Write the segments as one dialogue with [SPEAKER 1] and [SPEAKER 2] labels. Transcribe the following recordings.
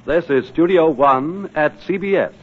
[SPEAKER 1] This is Studio One at CBS.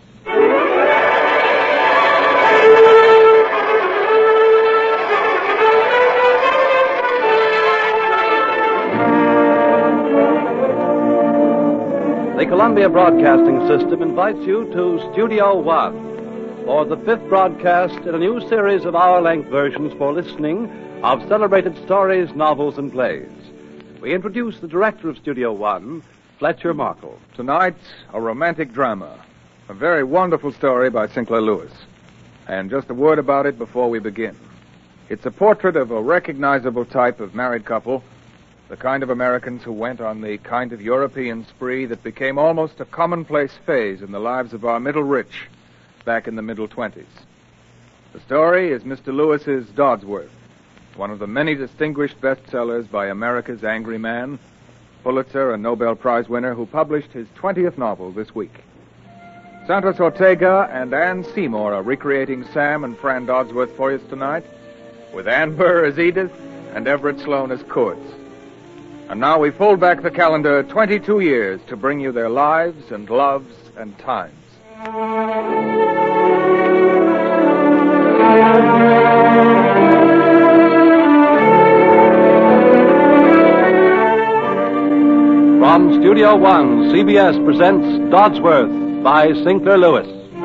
[SPEAKER 1] The Columbia Broadcasting System invites you to Studio One for the fifth broadcast in a new series of hour-length versions for listening of celebrated stories, novels, and plays. We introduce the director of Studio One, Fletcher Markle.
[SPEAKER 2] Tonight, a romantic drama. A very wonderful story by Sinclair Lewis. And just a word about it before we begin. It's a portrait of a recognizable type of married couple, the kind of Americans who went on the kind of European spree that became almost a commonplace phase in the lives of our middle rich back in the middle 20s. The story is Mr. Lewis's Dodsworth, one of the many distinguished bestsellers by America's angry man, Pulitzer and Nobel Prize winner, who published his 20th novel this week. Santos Ortega and Anne Seymour are recreating Sam and Fran Dodsworth for us tonight, with Ann Burr as Edith and Everett Sloane as Kurtz. And now we fold back the calendar 22 years to bring you their lives and loves and times.
[SPEAKER 1] From Studio One, CBS presents Dodsworth by Sinclair Lewis.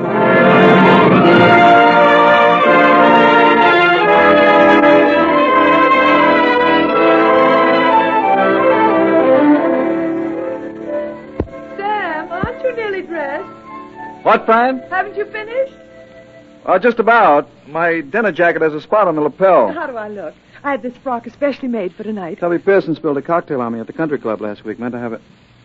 [SPEAKER 3] Sam, aren't you nearly dressed?
[SPEAKER 1] What, Fran?
[SPEAKER 3] Haven't you finished?
[SPEAKER 1] Just about. My dinner jacket has a spot on the lapel.
[SPEAKER 3] How do I look? I had this frock especially made for tonight.
[SPEAKER 4] Tubby Pearson spilled a cocktail on me at the country club last week. Meant to have it.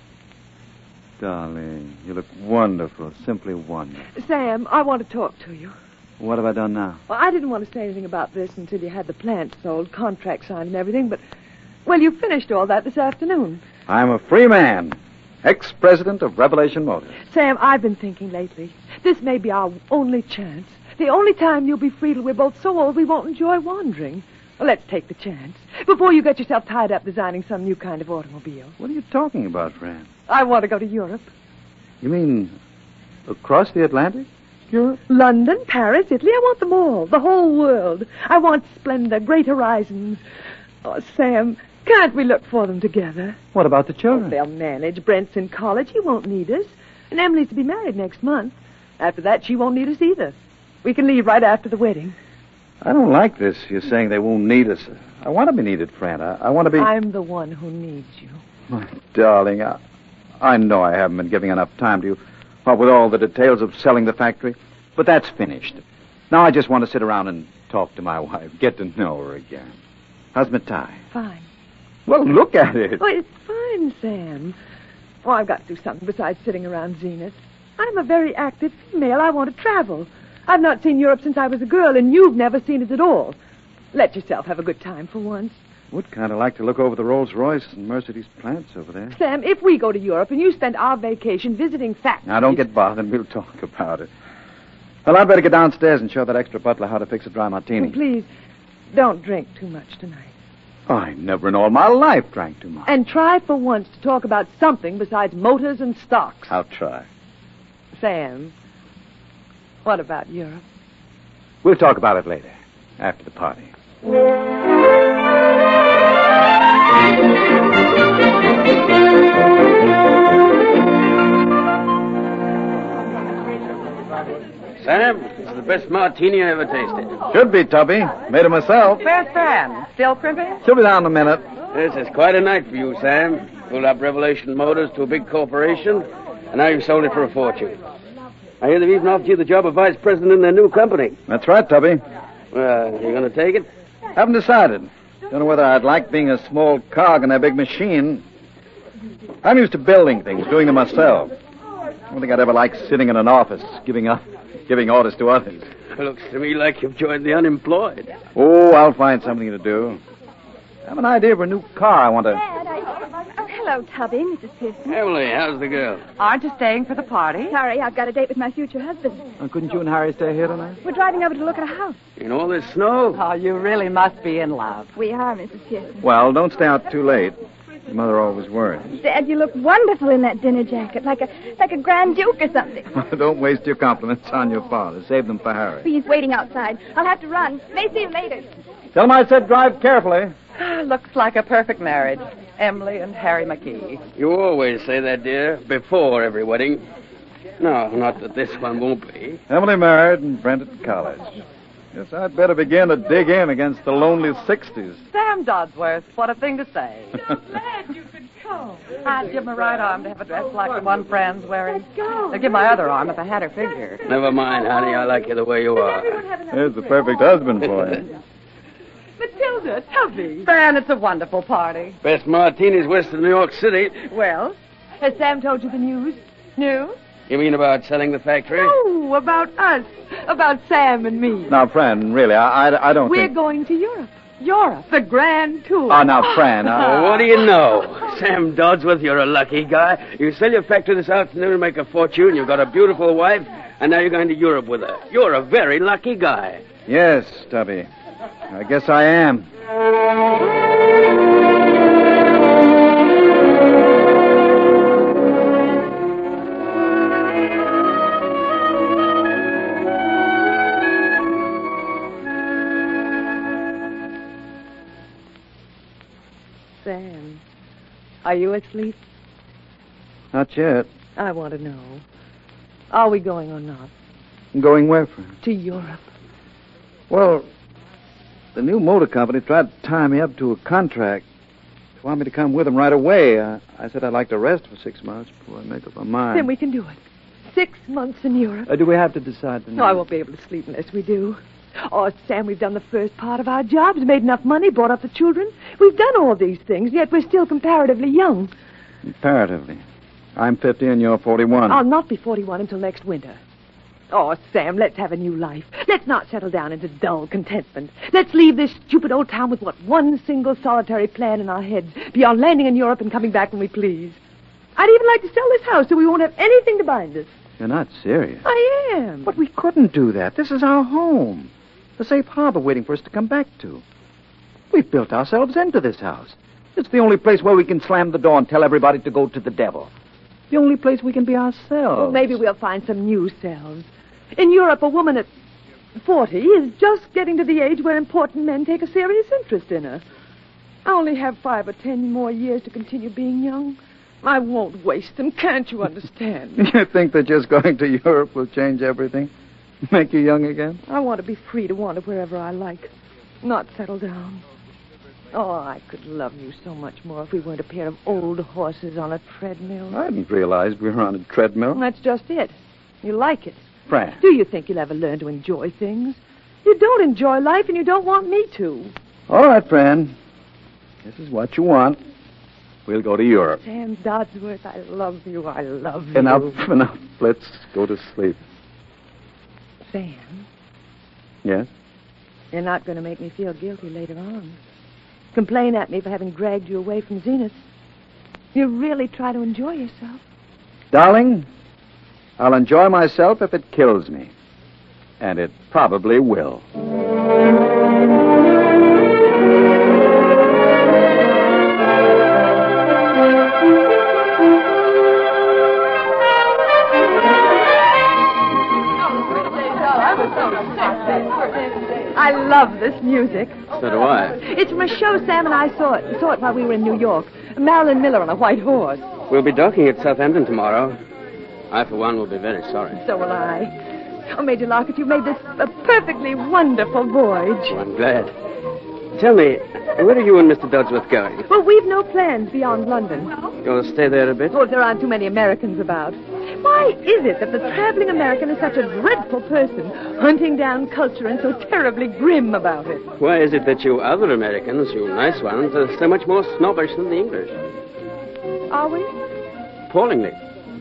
[SPEAKER 4] Darling, you look wonderful. Simply wonderful.
[SPEAKER 3] Sam, I want to talk to you.
[SPEAKER 4] What have I done now?
[SPEAKER 3] Well, I didn't want to say anything about this until you had the plant sold, contract signed and everything, but, well, you finished all that this afternoon.
[SPEAKER 4] I'm a free man. Ex-president of Revelation Motors.
[SPEAKER 3] Sam, I've been thinking lately. This may be our only chance. The only time you'll be free till we're both so old we won't enjoy wandering. Well, let's take the chance. Before you get yourself tied up designing some new kind of automobile.
[SPEAKER 4] What are you talking about, Fran?
[SPEAKER 3] I want to go to Europe.
[SPEAKER 4] You mean across the Atlantic? Europe?
[SPEAKER 3] London, Paris, Italy. I want them all. The whole world. I want splendor, great horizons. Oh, Sam, can't we look for them together?
[SPEAKER 4] What about the children?
[SPEAKER 3] Oh, they'll manage. Brent's in college. He won't need us. And Emily's to be married next month. After that, she won't need us either. We can leave right after the wedding.
[SPEAKER 4] I don't like this. You're saying they won't need us. I want to be needed, Fran. I want to be...
[SPEAKER 3] I'm the one who needs you.
[SPEAKER 4] My darling, I know I haven't been giving enough time to you, what with all the details of selling the factory, but that's finished. Now I just want to sit around and talk to my wife, get to know her again. How's my tie?
[SPEAKER 3] Fine.
[SPEAKER 4] Well, look at it.
[SPEAKER 3] Oh, it's fine, Sam. Oh, I've got to do something besides sitting around Zenith. I'm a very active female. I want to travel. I've not seen Europe since I was a girl, and you've never seen it at all. Let yourself have a good time for once.
[SPEAKER 4] Would kind of like to look over the Rolls-Royce and Mercedes plants over there.
[SPEAKER 3] Sam, if we go to Europe and you spend our vacation visiting factories...
[SPEAKER 4] Now, don't get bothered. We'll talk about it. Well, I'd better get downstairs and show that extra butler how to fix a dry martini.
[SPEAKER 3] Oh, please, don't drink too much tonight.
[SPEAKER 4] I never in all my life drank too much.
[SPEAKER 3] And try for once to talk about something besides motors and stocks.
[SPEAKER 4] I'll try.
[SPEAKER 3] Sam, what about Europe?
[SPEAKER 4] We'll talk about it later, after the party.
[SPEAKER 5] Sam, this is the best martini I ever tasted.
[SPEAKER 4] Should be, Tubby. Made it myself.
[SPEAKER 3] Where's Fran? Still crimping?
[SPEAKER 4] She'll be down in a minute.
[SPEAKER 5] This is quite a night for you, Sam. Pulled up Revelation Motors to a big corporation, and now you've sold it for a fortune. I hear they've even offered you the job of vice president in their new company.
[SPEAKER 4] That's right, Tubby.
[SPEAKER 5] Well, you going to take it?
[SPEAKER 4] Haven't decided. Don't know whether I'd like being a small cog in their big machine. I'm used to building things, doing them myself. I don't think I'd ever like sitting in an office, giving orders to others.
[SPEAKER 5] Looks to me like you've joined the unemployed.
[SPEAKER 4] Oh, I'll find something to do. I have an idea for a new car I want to...
[SPEAKER 6] Hello, Tubby, Mrs. Pearson.
[SPEAKER 5] Emily, how's the girl?
[SPEAKER 3] Aren't you staying for the party?
[SPEAKER 6] Sorry, I've got a date with my future husband.
[SPEAKER 4] Couldn't you and Harry stay here tonight?
[SPEAKER 6] We're driving over to look at a house.
[SPEAKER 5] In all this snow?
[SPEAKER 3] Oh, you really must be in love.
[SPEAKER 6] We are, Mrs. Pearson.
[SPEAKER 4] Well, don't stay out too late. Your mother always worries.
[SPEAKER 6] Dad, you look wonderful in that dinner jacket, like a Grand Duke or something.
[SPEAKER 4] Don't waste your compliments on your father. Save them for Harry.
[SPEAKER 6] He's waiting outside. I'll have to run. May see you later.
[SPEAKER 4] Tell him I said drive carefully.
[SPEAKER 7] Looks like a perfect marriage. Emily and Harry McKee.
[SPEAKER 5] You always say that, dear, before every wedding. No, not that this one won't be.
[SPEAKER 4] Emily married and Brent at college. Guess I'd better begin to dig in against the lonely 60s.
[SPEAKER 7] Sam Dodsworth, what a thing to say.
[SPEAKER 3] So glad you could come.
[SPEAKER 7] I'd give my right arm to have a dress like the one Fran's wearing. I'd give my other arm if I had her figure.
[SPEAKER 5] Never mind, honey. I like you the way you are.
[SPEAKER 4] Here's the perfect husband for you.
[SPEAKER 3] Matilda, Tubby.
[SPEAKER 7] Fran, it's a wonderful party.
[SPEAKER 5] Best martinis west of New York City.
[SPEAKER 3] Well, has Sam told you the news? News?
[SPEAKER 5] You mean about selling the factory?
[SPEAKER 3] Oh, about us. About Sam and me.
[SPEAKER 4] Now, Fran, really, I don't
[SPEAKER 3] We're
[SPEAKER 4] think...
[SPEAKER 3] going to Europe. Europe. The grand tour.
[SPEAKER 4] Oh, now, Fran,
[SPEAKER 5] Well, what do you know? Sam Dodsworth, you're a lucky guy. You sell your factory this afternoon and make a fortune. You've got a beautiful wife, and now you're going to Europe with her. You're a very lucky guy.
[SPEAKER 4] Yes, Tubby. I guess I am.
[SPEAKER 3] Sam, are you asleep?
[SPEAKER 4] Not yet.
[SPEAKER 3] I want to know. Are we going or not?
[SPEAKER 4] Going where, Fran?
[SPEAKER 3] To Europe.
[SPEAKER 4] Well, the new motor company tried to tie me up to a contract. They want me to come with them right away. I said I'd like to rest for 6 months before I make up my mind.
[SPEAKER 3] Then we can do it. 6 months in Europe.
[SPEAKER 4] Do we have to decide tonight?
[SPEAKER 3] No, I won't be able to sleep unless we do. Oh, Sam, we've done the first part of our jobs, made enough money, brought up the children. We've done all these things, yet we're still comparatively young.
[SPEAKER 4] Comparatively. I'm 50 and you're 41.
[SPEAKER 3] I'll not be 41 until next winter. Oh, Sam, let's have a new life. Let's not settle down into dull contentment. Let's leave this stupid old town with what one single solitary plan in our heads, beyond landing in Europe and coming back when we please. I'd even like to sell this house so we won't have anything to bind us.
[SPEAKER 4] You're not serious.
[SPEAKER 3] I am.
[SPEAKER 4] But we couldn't do that. This is our home. The safe harbor waiting for us to come back to. We've built ourselves into this house. It's the only place where we can slam the door and tell everybody to go to the devil. The only place we can be ourselves.
[SPEAKER 3] Well, maybe we'll find some new selves. In Europe, a woman at 40 is just getting to the age where important men take a serious interest in her. I only have 5 or 10 more years to continue being young. I won't waste them, can't you understand?
[SPEAKER 4] You think that just going to Europe will change everything? Make you young again?
[SPEAKER 3] I want to be free to wander wherever I like, not settle down. Oh, I could love you so much more if we weren't a pair of old horses on a treadmill.
[SPEAKER 4] I hadn't realized we were on a treadmill.
[SPEAKER 3] That's just it. You like it.
[SPEAKER 4] Fran.
[SPEAKER 3] Do you think you'll ever learn to enjoy things? You don't enjoy life, and you don't want me to.
[SPEAKER 4] All right, Fran. This is what you want. We'll go to Europe.
[SPEAKER 3] Sam Dodsworth, I love you. I love you.
[SPEAKER 4] Enough. Let's go to sleep.
[SPEAKER 3] Sam,
[SPEAKER 4] Yes?
[SPEAKER 3] you're not going to make me feel guilty later on. Complain at me for having dragged you away from Zenith. You really try to enjoy yourself.
[SPEAKER 4] Darling, I'll enjoy myself if it kills me. And it probably will.
[SPEAKER 3] I love this music.
[SPEAKER 5] So do I.
[SPEAKER 3] It's from a show Sam and I saw it while we were in New York. Marilyn Miller on a white horse.
[SPEAKER 5] We'll be docking at Southampton tomorrow. I, for one, will be very sorry.
[SPEAKER 3] So will I. Oh, Major Lockett, you made this a perfectly wonderful voyage.
[SPEAKER 5] Oh, I'm glad. Tell me, where are you and Mr. Dodsworth going?
[SPEAKER 3] Well, we've no plans beyond London.
[SPEAKER 5] You'll stay there a bit?
[SPEAKER 3] Oh, there aren't too many Americans about. Why is it that the traveling American is such a dreadful person, hunting down culture and so terribly grim about it?
[SPEAKER 5] Why is it that you other Americans, you nice ones, are so much more snobbish than the English?
[SPEAKER 3] Are we?
[SPEAKER 5] Appallingly.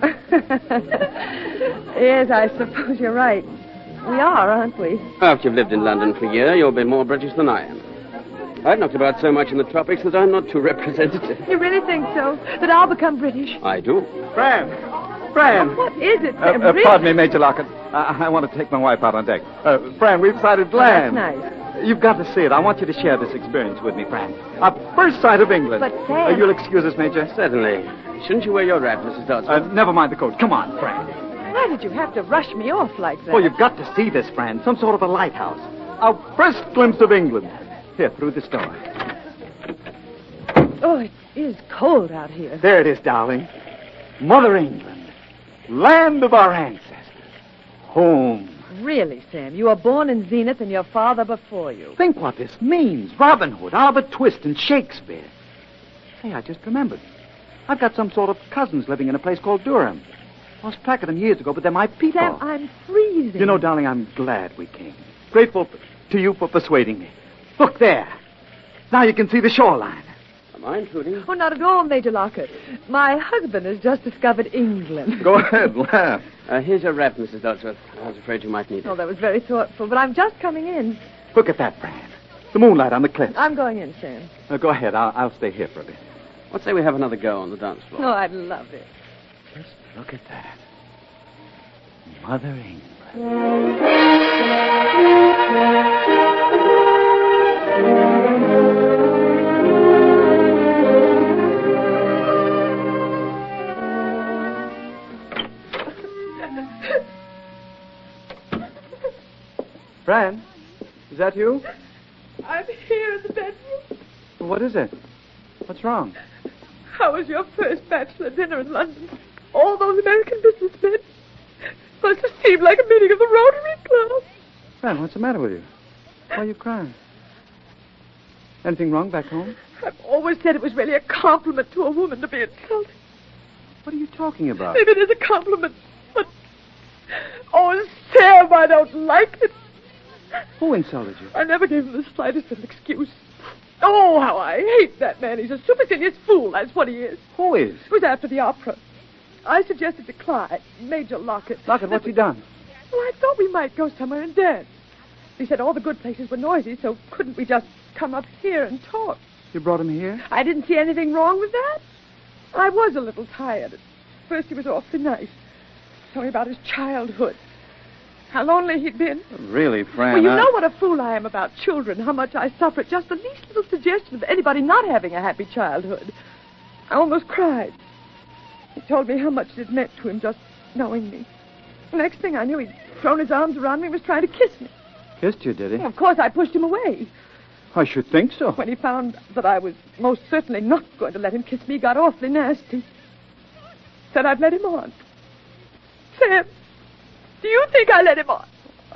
[SPEAKER 3] Yes, I suppose you're right. We are, aren't we?
[SPEAKER 5] After you've lived in London for a year, you'll be more British than I am. I've knocked about so much in the tropics that I'm not too representative.
[SPEAKER 3] You really think so? That I'll become British?
[SPEAKER 5] I do.
[SPEAKER 4] Fran!
[SPEAKER 3] What is it, Sam?
[SPEAKER 4] Pardon me, Major Lockett. I want to take my wife out on deck. Fran, we've sighted
[SPEAKER 3] Oh,
[SPEAKER 4] land.
[SPEAKER 3] that's nice.
[SPEAKER 4] You've got to see it. I want you to share this experience with me, Fran. Our first sight of England.
[SPEAKER 3] But, Sam...
[SPEAKER 4] You'll excuse us, Major?
[SPEAKER 5] Certainly. Shouldn't you wear your wrap, Mrs. Dodsworth?
[SPEAKER 4] Never mind the coat. Come on, Fran.
[SPEAKER 3] Why did you have to rush me off like that?
[SPEAKER 4] Well, you've got to see this, Fran. Some sort of a lighthouse. Our first glimpse of England. Here, through this door.
[SPEAKER 3] Oh, it is cold out here.
[SPEAKER 4] There it is, darling. Mother England. Land of our ancestors. Home.
[SPEAKER 3] Really, Sam, you were born in Zenith and your father before you.
[SPEAKER 4] Think what this means. Robin Hood, Oliver Twist, and Shakespeare. Hey, I just remembered. I've got some sort of cousins living in a place called Durham. Lost track of them years ago, but they're my people.
[SPEAKER 3] Sam, I'm freezing.
[SPEAKER 4] You know, darling, I'm glad we came. Grateful to you for persuading me. Look there. Now you can see the shoreline.
[SPEAKER 5] Am I intruding?
[SPEAKER 3] Oh, not at all, Major Lockett. My husband has just discovered England.
[SPEAKER 4] Go ahead, laugh.
[SPEAKER 5] Here's your wrap, Mrs. Dodsworth. I was afraid you might need it.
[SPEAKER 3] Oh, that was very thoughtful, but I'm just coming in.
[SPEAKER 4] Look at that, Fran. The moonlight on the cliffs.
[SPEAKER 3] I'm going in, Sam.
[SPEAKER 4] Go ahead. I'll stay here for a bit.
[SPEAKER 5] What say we have another go on the dance floor?
[SPEAKER 3] Oh, I'd love it.
[SPEAKER 4] Just look at that. Mother England. Fran, is that you?
[SPEAKER 3] I'm here in the bedroom.
[SPEAKER 4] What is it? What's wrong?
[SPEAKER 3] How was your first bachelor dinner in London? All those American businessmen. Must have seemed like a meeting of the Rotary Club.
[SPEAKER 4] Fran, what's the matter with you? Why are you crying? Anything wrong back home?
[SPEAKER 3] I've always said it was really a compliment to a woman to be insulted.
[SPEAKER 4] What are you talking about?
[SPEAKER 3] Maybe it is a compliment, but... Oh, Sam, I don't like it.
[SPEAKER 4] Who insulted you?
[SPEAKER 3] I never gave him the slightest of an excuse. Oh, how I hate that man. He's a supercilious fool, that's what he is.
[SPEAKER 4] Who is?
[SPEAKER 3] It was after the opera. I suggested to Clyde, Major Lockett...
[SPEAKER 4] Lockett, what's he done?
[SPEAKER 3] Well, I thought we might go somewhere and dance. He said all the good places were noisy, so couldn't we just come up here and talk?
[SPEAKER 4] You brought him here?
[SPEAKER 3] I didn't see anything wrong with that. I was a little tired. At first he was awfully nice. Told me about his childhood. How lonely he'd been.
[SPEAKER 4] Really, Fran,
[SPEAKER 3] Well, you know what a fool I am about children, how much I suffer at just the least little suggestion of anybody not having a happy childhood. I almost cried. He told me how much it had meant to him just knowing me. The next thing I knew, he'd thrown his arms around me and was trying to kiss me.
[SPEAKER 4] Kissed you, did he?
[SPEAKER 3] Well, of course, I pushed him away.
[SPEAKER 4] I should think so.
[SPEAKER 3] When he found that I was most certainly not going to let him kiss me, he got awfully nasty. Said I'd let him on. Sam, do you think I let him on?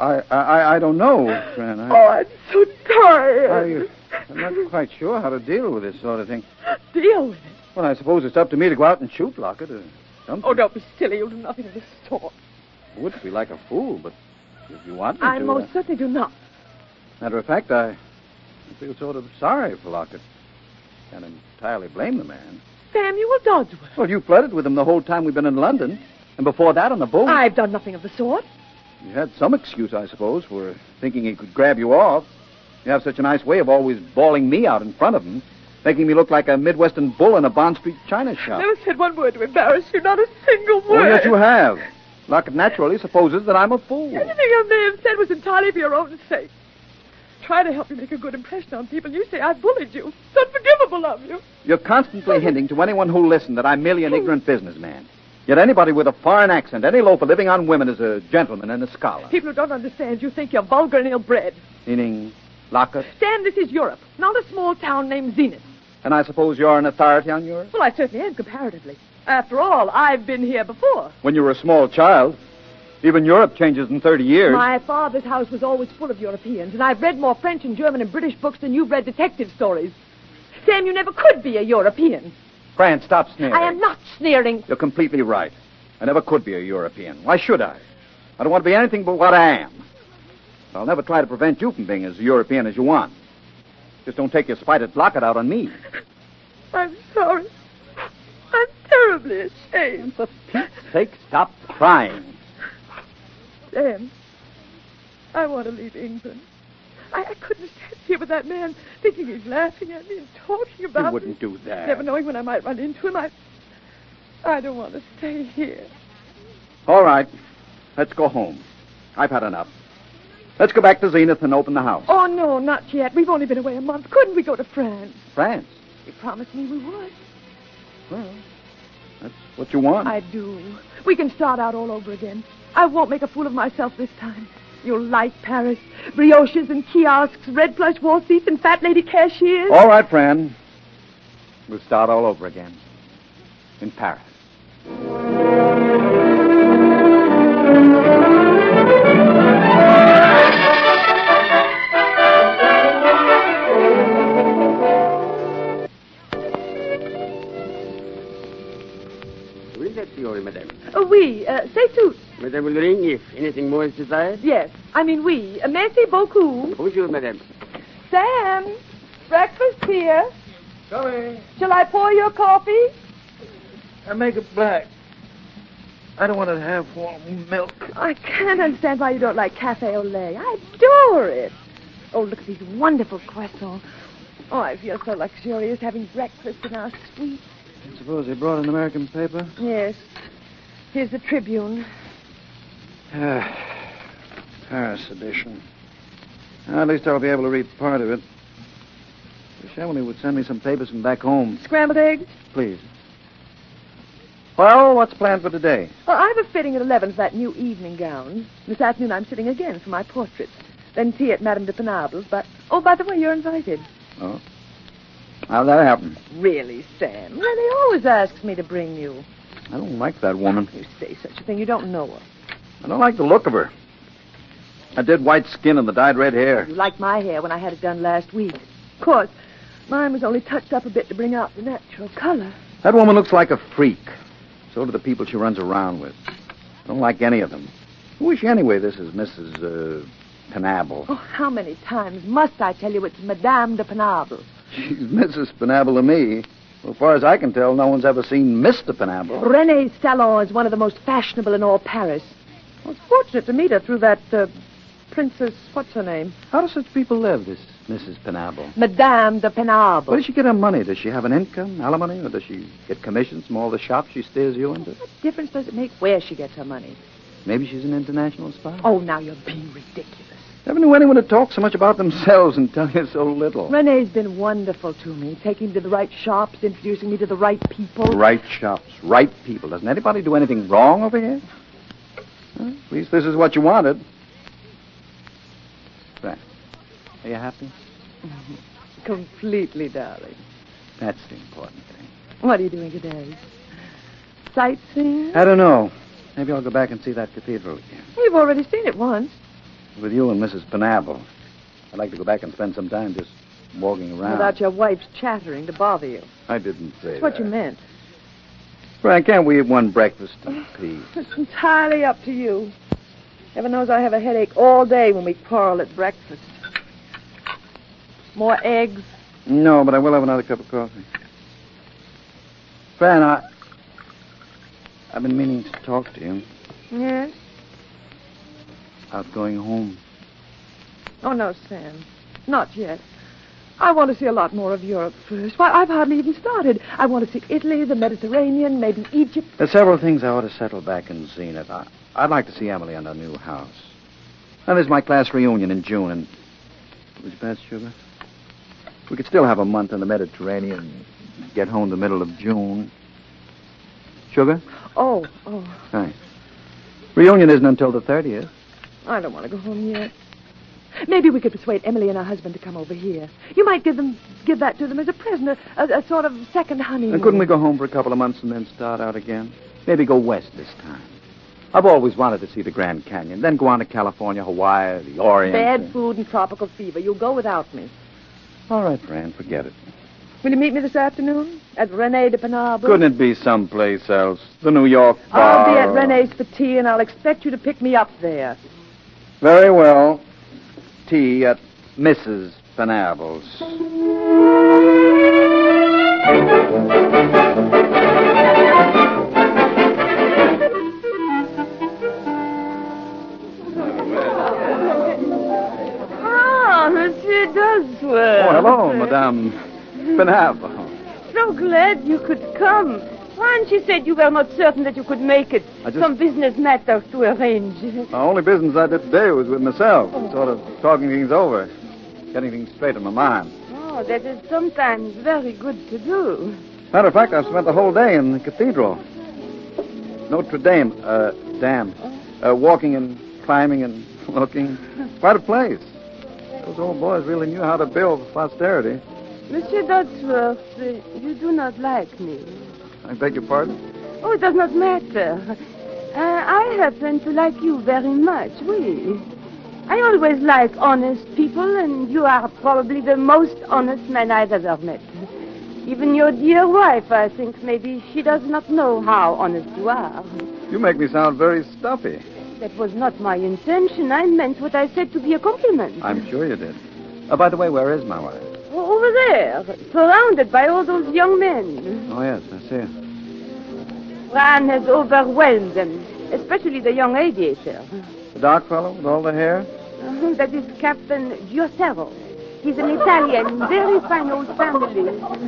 [SPEAKER 4] I don't know, Fran.
[SPEAKER 3] Oh, I'm so tired.
[SPEAKER 4] I'm not quite sure how to deal with this sort of thing.
[SPEAKER 3] Deal with it?
[SPEAKER 4] Well, I suppose it's up to me to go out and shoot Lockett or something.
[SPEAKER 3] Oh, don't be silly. You'll do nothing of the sort.
[SPEAKER 4] I would feel like a fool, but if you want me
[SPEAKER 3] I
[SPEAKER 4] to...
[SPEAKER 3] most certainly do not.
[SPEAKER 4] Matter of fact, I feel sort of sorry for Lockett. Can't entirely blame the man.
[SPEAKER 3] Samuel Dodsworth.
[SPEAKER 4] Well, you flirted with him the whole time we've been in London. And before that, on the boat.
[SPEAKER 3] I've done nothing of the sort.
[SPEAKER 4] You had some excuse, I suppose, for thinking he could grab you off. You have such a nice way of always bawling me out in front of him, making me look like a Midwestern bull in a Bond Street china shop.
[SPEAKER 3] Never said one word to embarrass you, not a single word.
[SPEAKER 4] Oh, yes, you have. Lockett naturally supposes that I'm a fool.
[SPEAKER 3] Anything I may have said was entirely for your own sake. Try to help me make a good impression on people. You say I bullied you. It's unforgivable of you.
[SPEAKER 4] You're constantly hinting to anyone who'll listen that I'm merely an ignorant businessman. Yet anybody with a foreign accent, any loafer living on women is a gentleman and a scholar.
[SPEAKER 3] People who don't understand you think you're vulgar and ill-bred.
[SPEAKER 4] Meaning Lockett?
[SPEAKER 3] Sam, this is Europe, not a small town named Zenith.
[SPEAKER 4] And I suppose you're an authority on Europe?
[SPEAKER 3] Well, I certainly am, comparatively. After all, I've been here before.
[SPEAKER 4] When you were a small child. Even Europe changes in 30 years.
[SPEAKER 3] My father's house was always full of Europeans, and I've read more French and German and British books than you've read detective stories. Sam, you never could be a European.
[SPEAKER 4] Fran, stop sneering.
[SPEAKER 3] I am not sneering.
[SPEAKER 4] You're completely right. I never could be a European. Why should I? I don't want to be anything but what I am. I'll never try to prevent you from being as European as you want. Just don't take your spite at Lockett out on me.
[SPEAKER 3] I'm sorry. I'm terribly ashamed.
[SPEAKER 4] For Pete's sake, stop crying.
[SPEAKER 3] Sam, I want to leave England. I couldn't stand here with that man, thinking he's laughing at me and talking about me.
[SPEAKER 4] You wouldn't do that.
[SPEAKER 3] Never knowing when I might run into him. I don't want to stay here.
[SPEAKER 4] All right. Let's go home. I've had enough. Let's go back to Zenith and open the house.
[SPEAKER 3] Oh, no, not yet. We've only been away a month. Couldn't we go to France?
[SPEAKER 4] France?
[SPEAKER 3] You promised me we would.
[SPEAKER 4] Well, that's what you want.
[SPEAKER 3] I do. We can start out all over again. I won't make a fool of myself this time. You'll like Paris. Brioches and kiosks, red plush wall seats, and fat lady cashiers.
[SPEAKER 4] All right, Fran. We'll start all over again. In Paris.
[SPEAKER 5] Will that be all, madame?
[SPEAKER 3] Oui, c'est tout.
[SPEAKER 5] Madame will ring if anything more is desired.
[SPEAKER 3] Yes, I mean oui. Merci beaucoup.
[SPEAKER 5] Bonjour, madame.
[SPEAKER 3] Sam, breakfast here.
[SPEAKER 2] Coming.
[SPEAKER 3] Shall I pour your coffee?
[SPEAKER 2] I make it black. I don't want to have warm milk.
[SPEAKER 3] I can't understand why you don't like cafe au lait. I adore it. Oh, look at these wonderful croissants. Oh, I feel so luxurious having breakfast in our suite.
[SPEAKER 4] I suppose they brought an American paper?
[SPEAKER 3] Yes. Here's the Tribune.
[SPEAKER 4] Paris edition. At least I'll be able to read part of it. Wish Emily would send me some papers from back home.
[SPEAKER 3] Scrambled eggs?
[SPEAKER 4] Please. Well, what's planned for today?
[SPEAKER 3] Well, I have a fitting at 11 for that new evening gown. This afternoon I'm sitting again for my portrait. Then tea at Madame de Penable's, but... Oh, by the way, you're invited.
[SPEAKER 4] Oh? How'd that happen?
[SPEAKER 3] Really, Sam? Renee always asks me to bring you.
[SPEAKER 4] I don't like that woman.
[SPEAKER 3] You say such a thing. You don't know her.
[SPEAKER 4] I don't like the look of her. I did white skin and the dyed red hair.
[SPEAKER 3] You liked my hair when I had it done last week. Of course, mine was only touched up a bit to bring out the natural color.
[SPEAKER 4] That woman looks like a freak. So do the people she runs around with. I don't like any of them. Who is she anyway? This is Mrs. Penable.
[SPEAKER 3] Oh, how many times must I tell you it's Madame de Penable?
[SPEAKER 4] She's Mrs. Penable to me. Well, as far as I can tell, no one's ever seen Mr. Penable.
[SPEAKER 3] Renee's salon is one of the most fashionable in all Paris. I was fortunate to meet her through that Princess, what's her name?
[SPEAKER 4] How do such people live, this Mrs. Penable?
[SPEAKER 3] Madame de Penable.
[SPEAKER 4] Where does she get her money? Does she have an income, alimony, or does she get commissions from all the shops she steers you into?
[SPEAKER 3] What difference does it make where she gets her money?
[SPEAKER 4] Maybe she's an international spy?
[SPEAKER 3] Oh, now you're being ridiculous.
[SPEAKER 4] Never knew anyone to talk so much about themselves and tell you so little.
[SPEAKER 3] Renee's been wonderful to me, taking me to the right shops, introducing me to the right people.
[SPEAKER 4] Right shops, right people. Doesn't anybody do anything wrong over here? Well, at least this is what you wanted. Right. Are you happy?
[SPEAKER 3] Completely, darling.
[SPEAKER 4] That's the important thing.
[SPEAKER 3] What are you doing today? Sightseeing?
[SPEAKER 4] I don't know. Maybe I'll go back and see that cathedral again.
[SPEAKER 3] You've already seen it once.
[SPEAKER 4] With you and Mrs. Penable. I'd like to go back and spend some time just walking around.
[SPEAKER 3] Without your wife's chattering to bother you.
[SPEAKER 4] I didn't say
[SPEAKER 3] That's what
[SPEAKER 4] that.
[SPEAKER 3] you meant.
[SPEAKER 4] Frank, can't we have one breakfast in peace?
[SPEAKER 3] It's entirely up to you. Heaven knows I have a headache all day when we quarrel at breakfast. More eggs?
[SPEAKER 4] No, but I will have another cup of coffee. Fran, I've been meaning to talk to you.
[SPEAKER 3] Yes?
[SPEAKER 4] About going home.
[SPEAKER 3] Oh, no, Sam. Not yet. I want to see a lot more of Europe first. Why, I've hardly even started. I want to see Italy, the Mediterranean, maybe Egypt.
[SPEAKER 4] There's several things I ought to settle back in Zenith. I'd like to see Emily in her new house. And there's my class reunion in June, and... Would you pass, Sugar? We could still have a month in the Mediterranean, get home the middle of June. Sugar?
[SPEAKER 3] Oh.
[SPEAKER 4] Thanks. Reunion isn't until the 30th.
[SPEAKER 3] I don't want to go home yet. Maybe we could persuade Emily and her husband to come over here. You might give that to them as a present, a sort of second honeymoon.
[SPEAKER 4] And couldn't we go home for a couple of months and then start out again? Maybe go west this time. I've always wanted to see the Grand Canyon, then go on to California, Hawaii, the Orient.
[SPEAKER 3] Bad food and tropical fever. You'll go without me.
[SPEAKER 4] All right, Fran, forget it.
[SPEAKER 3] Will you meet me this afternoon at René de Penable?
[SPEAKER 4] Couldn't it be someplace else? The New York bar?
[SPEAKER 3] I'll be at René's for tea, and I'll expect you to pick me up there.
[SPEAKER 4] Very well. Tea at Mrs. Penable's.
[SPEAKER 3] Ah, Monsieur Dosworth.
[SPEAKER 4] Oh, hello, Madame Penable.
[SPEAKER 3] So glad you could come.
[SPEAKER 8] Francie said you were not certain that you could make it. Some business matters to arrange.
[SPEAKER 4] The only business I did today was with myself, sort of talking things over, getting things straight in my mind.
[SPEAKER 8] Oh, that is sometimes very good to do.
[SPEAKER 4] Matter of fact, I've spent the whole day in the cathedral. Notre Dame, walking and climbing and looking. Quite a place. Those old boys really knew how to build for posterity.
[SPEAKER 8] Monsieur Dodsworth, you do not like me.
[SPEAKER 4] I beg your pardon?
[SPEAKER 8] Oh, it does not matter. I happen to like you very much, oui. I always like honest people, and you are probably the most honest man I've ever met. Even your dear wife, I think maybe she does not know how honest you are.
[SPEAKER 4] You make me sound very stuffy.
[SPEAKER 8] That was not my intention. I meant what I said to be a compliment.
[SPEAKER 4] I'm sure you did. By the way, where is my wife?
[SPEAKER 8] Over there, surrounded by all those young men.
[SPEAKER 4] Oh, yes, I see her.
[SPEAKER 8] Fran has overwhelmed them, especially the young aviator.
[SPEAKER 4] The dark fellow with all the hair?
[SPEAKER 8] That is Captain Giussero. He's an Italian, very fine old family.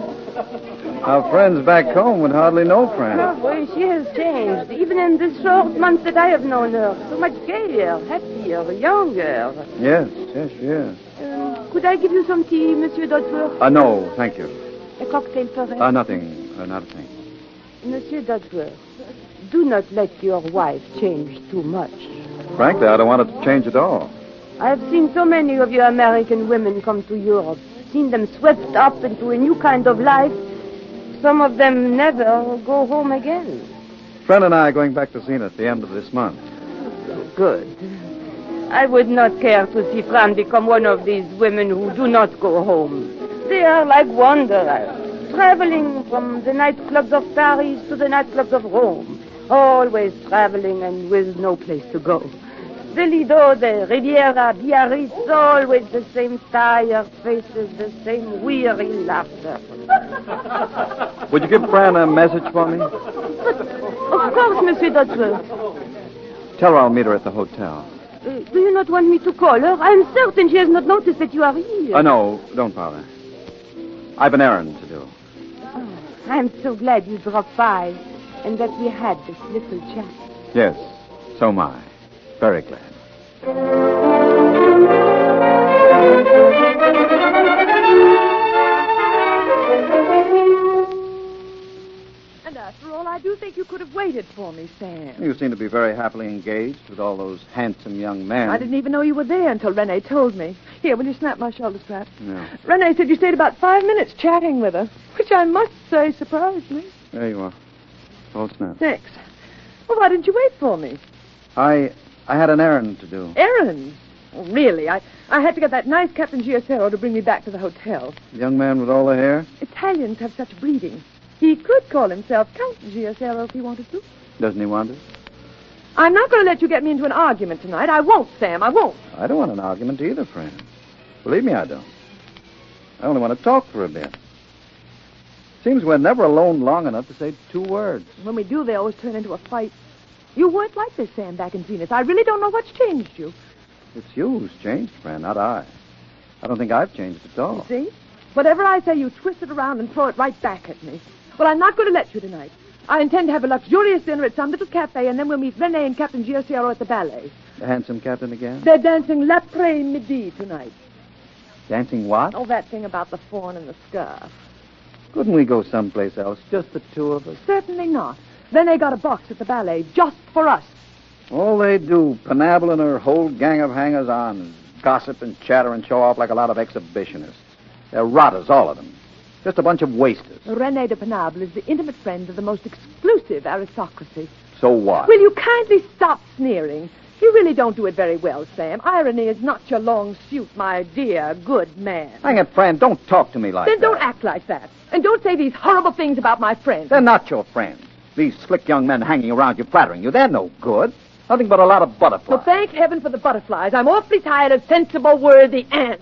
[SPEAKER 4] Our friends back home would hardly know Fran.
[SPEAKER 8] Oh, boy, she has changed. Even in the short months that I have known her. So much gayer, happier, younger.
[SPEAKER 4] Yes, she is.
[SPEAKER 8] Could I give you some tea, Monsieur Dodsworth?
[SPEAKER 4] No, thank you.
[SPEAKER 8] A cocktail for it?
[SPEAKER 4] Nothing. Not a thing.
[SPEAKER 8] Monsieur Dodsworth, do not let your wife change too much.
[SPEAKER 4] Frankly, I don't want it to change at all.
[SPEAKER 8] I've seen so many of you American women come to Europe, seen them swept up into a new kind of life. Some of them never go home again.
[SPEAKER 4] Fran and I are going back to Zenith at the end of this month.
[SPEAKER 8] Good. I would not care to see Fran become one of these women who do not go home. They are like wanderers, traveling from the nightclubs of Paris to the nightclubs of Rome, always traveling and with no place to go. The Lido, the Riviera, Biarritz, always the same tired faces, the same weary laughter.
[SPEAKER 4] Would you give Fran a message for me?
[SPEAKER 8] But, of course, Monsieur Dodsworth.
[SPEAKER 4] Tell her I'll meet her at the hotel.
[SPEAKER 8] Do you not want me to call her? I'm certain she has not noticed that you are here.
[SPEAKER 4] No, don't bother. I've an errand to do.
[SPEAKER 8] Oh, I'm so glad you dropped by and that we had this little chat.
[SPEAKER 4] Yes, so am I. Very glad.
[SPEAKER 3] And after all, I do think you could have waited for me, Sam.
[SPEAKER 4] You seem to be very happily engaged with all those handsome young men.
[SPEAKER 3] I didn't even know you were there until Renee told me. Here, will you snap my shoulder strap?
[SPEAKER 4] No.
[SPEAKER 3] Renee said you stayed about 5 minutes chatting with her, which I must say surprised me.
[SPEAKER 4] There you are. All snapped.
[SPEAKER 3] Thanks. Well, why didn't you wait for me?
[SPEAKER 4] I had an errand to do.
[SPEAKER 3] Errands? Oh, really? I had to get that nice Captain Giussero to bring me back to the hotel.
[SPEAKER 4] The young man with all the hair?
[SPEAKER 3] Italians have such breeding. He could call himself Count Giussero if he wanted to.
[SPEAKER 4] Doesn't he want it?
[SPEAKER 3] I'm not going to let you get me into an argument tonight. I won't, Sam. I won't.
[SPEAKER 4] I don't want an argument either, friend. Believe me, I don't. I only want to talk for a bit. Seems we're never alone long enough to say 2 words.
[SPEAKER 3] When we do, they always turn into a fight. You weren't like this, Sam, back in Zenith. I really don't know what's changed you.
[SPEAKER 4] It's you who's changed, friend, not I. I don't think I've changed at all.
[SPEAKER 3] You see? Whatever I say, you twist it around and throw it right back at me. Well, I'm not going to let you tonight. I intend to have a luxurious dinner at some little cafe, and then we'll meet Renee and Captain Giussero at the ballet.
[SPEAKER 4] The handsome captain again?
[SPEAKER 3] They're dancing l'après-midi tonight.
[SPEAKER 4] Dancing what?
[SPEAKER 3] Oh, that thing about the fawn and the scarf.
[SPEAKER 4] Couldn't we go someplace else, just the 2 of us?
[SPEAKER 3] Certainly not. Renee got a box at the ballet just for us.
[SPEAKER 4] All they do, Penable and her whole gang of hangers-on, is gossip and chatter and show off like a lot of exhibitionists. They're rotters, all of them. Just a bunch of wasters.
[SPEAKER 3] Renee de Penable is the intimate friend of the most exclusive aristocracy.
[SPEAKER 4] So what?
[SPEAKER 3] Will you kindly stop sneering? You really don't do it very well, Sam. Irony is not your long suit, my dear, good man.
[SPEAKER 4] Hang it, friend. Don't talk to me like
[SPEAKER 3] Then
[SPEAKER 4] that.
[SPEAKER 3] don't act like that. And don't say these horrible things about my friends.
[SPEAKER 4] They're not your friends. These slick young men hanging around you, flattering you, they're no good. Nothing but a lot of butterflies.
[SPEAKER 3] Well, thank heaven for the butterflies. I'm awfully tired of sensible, worthy ants.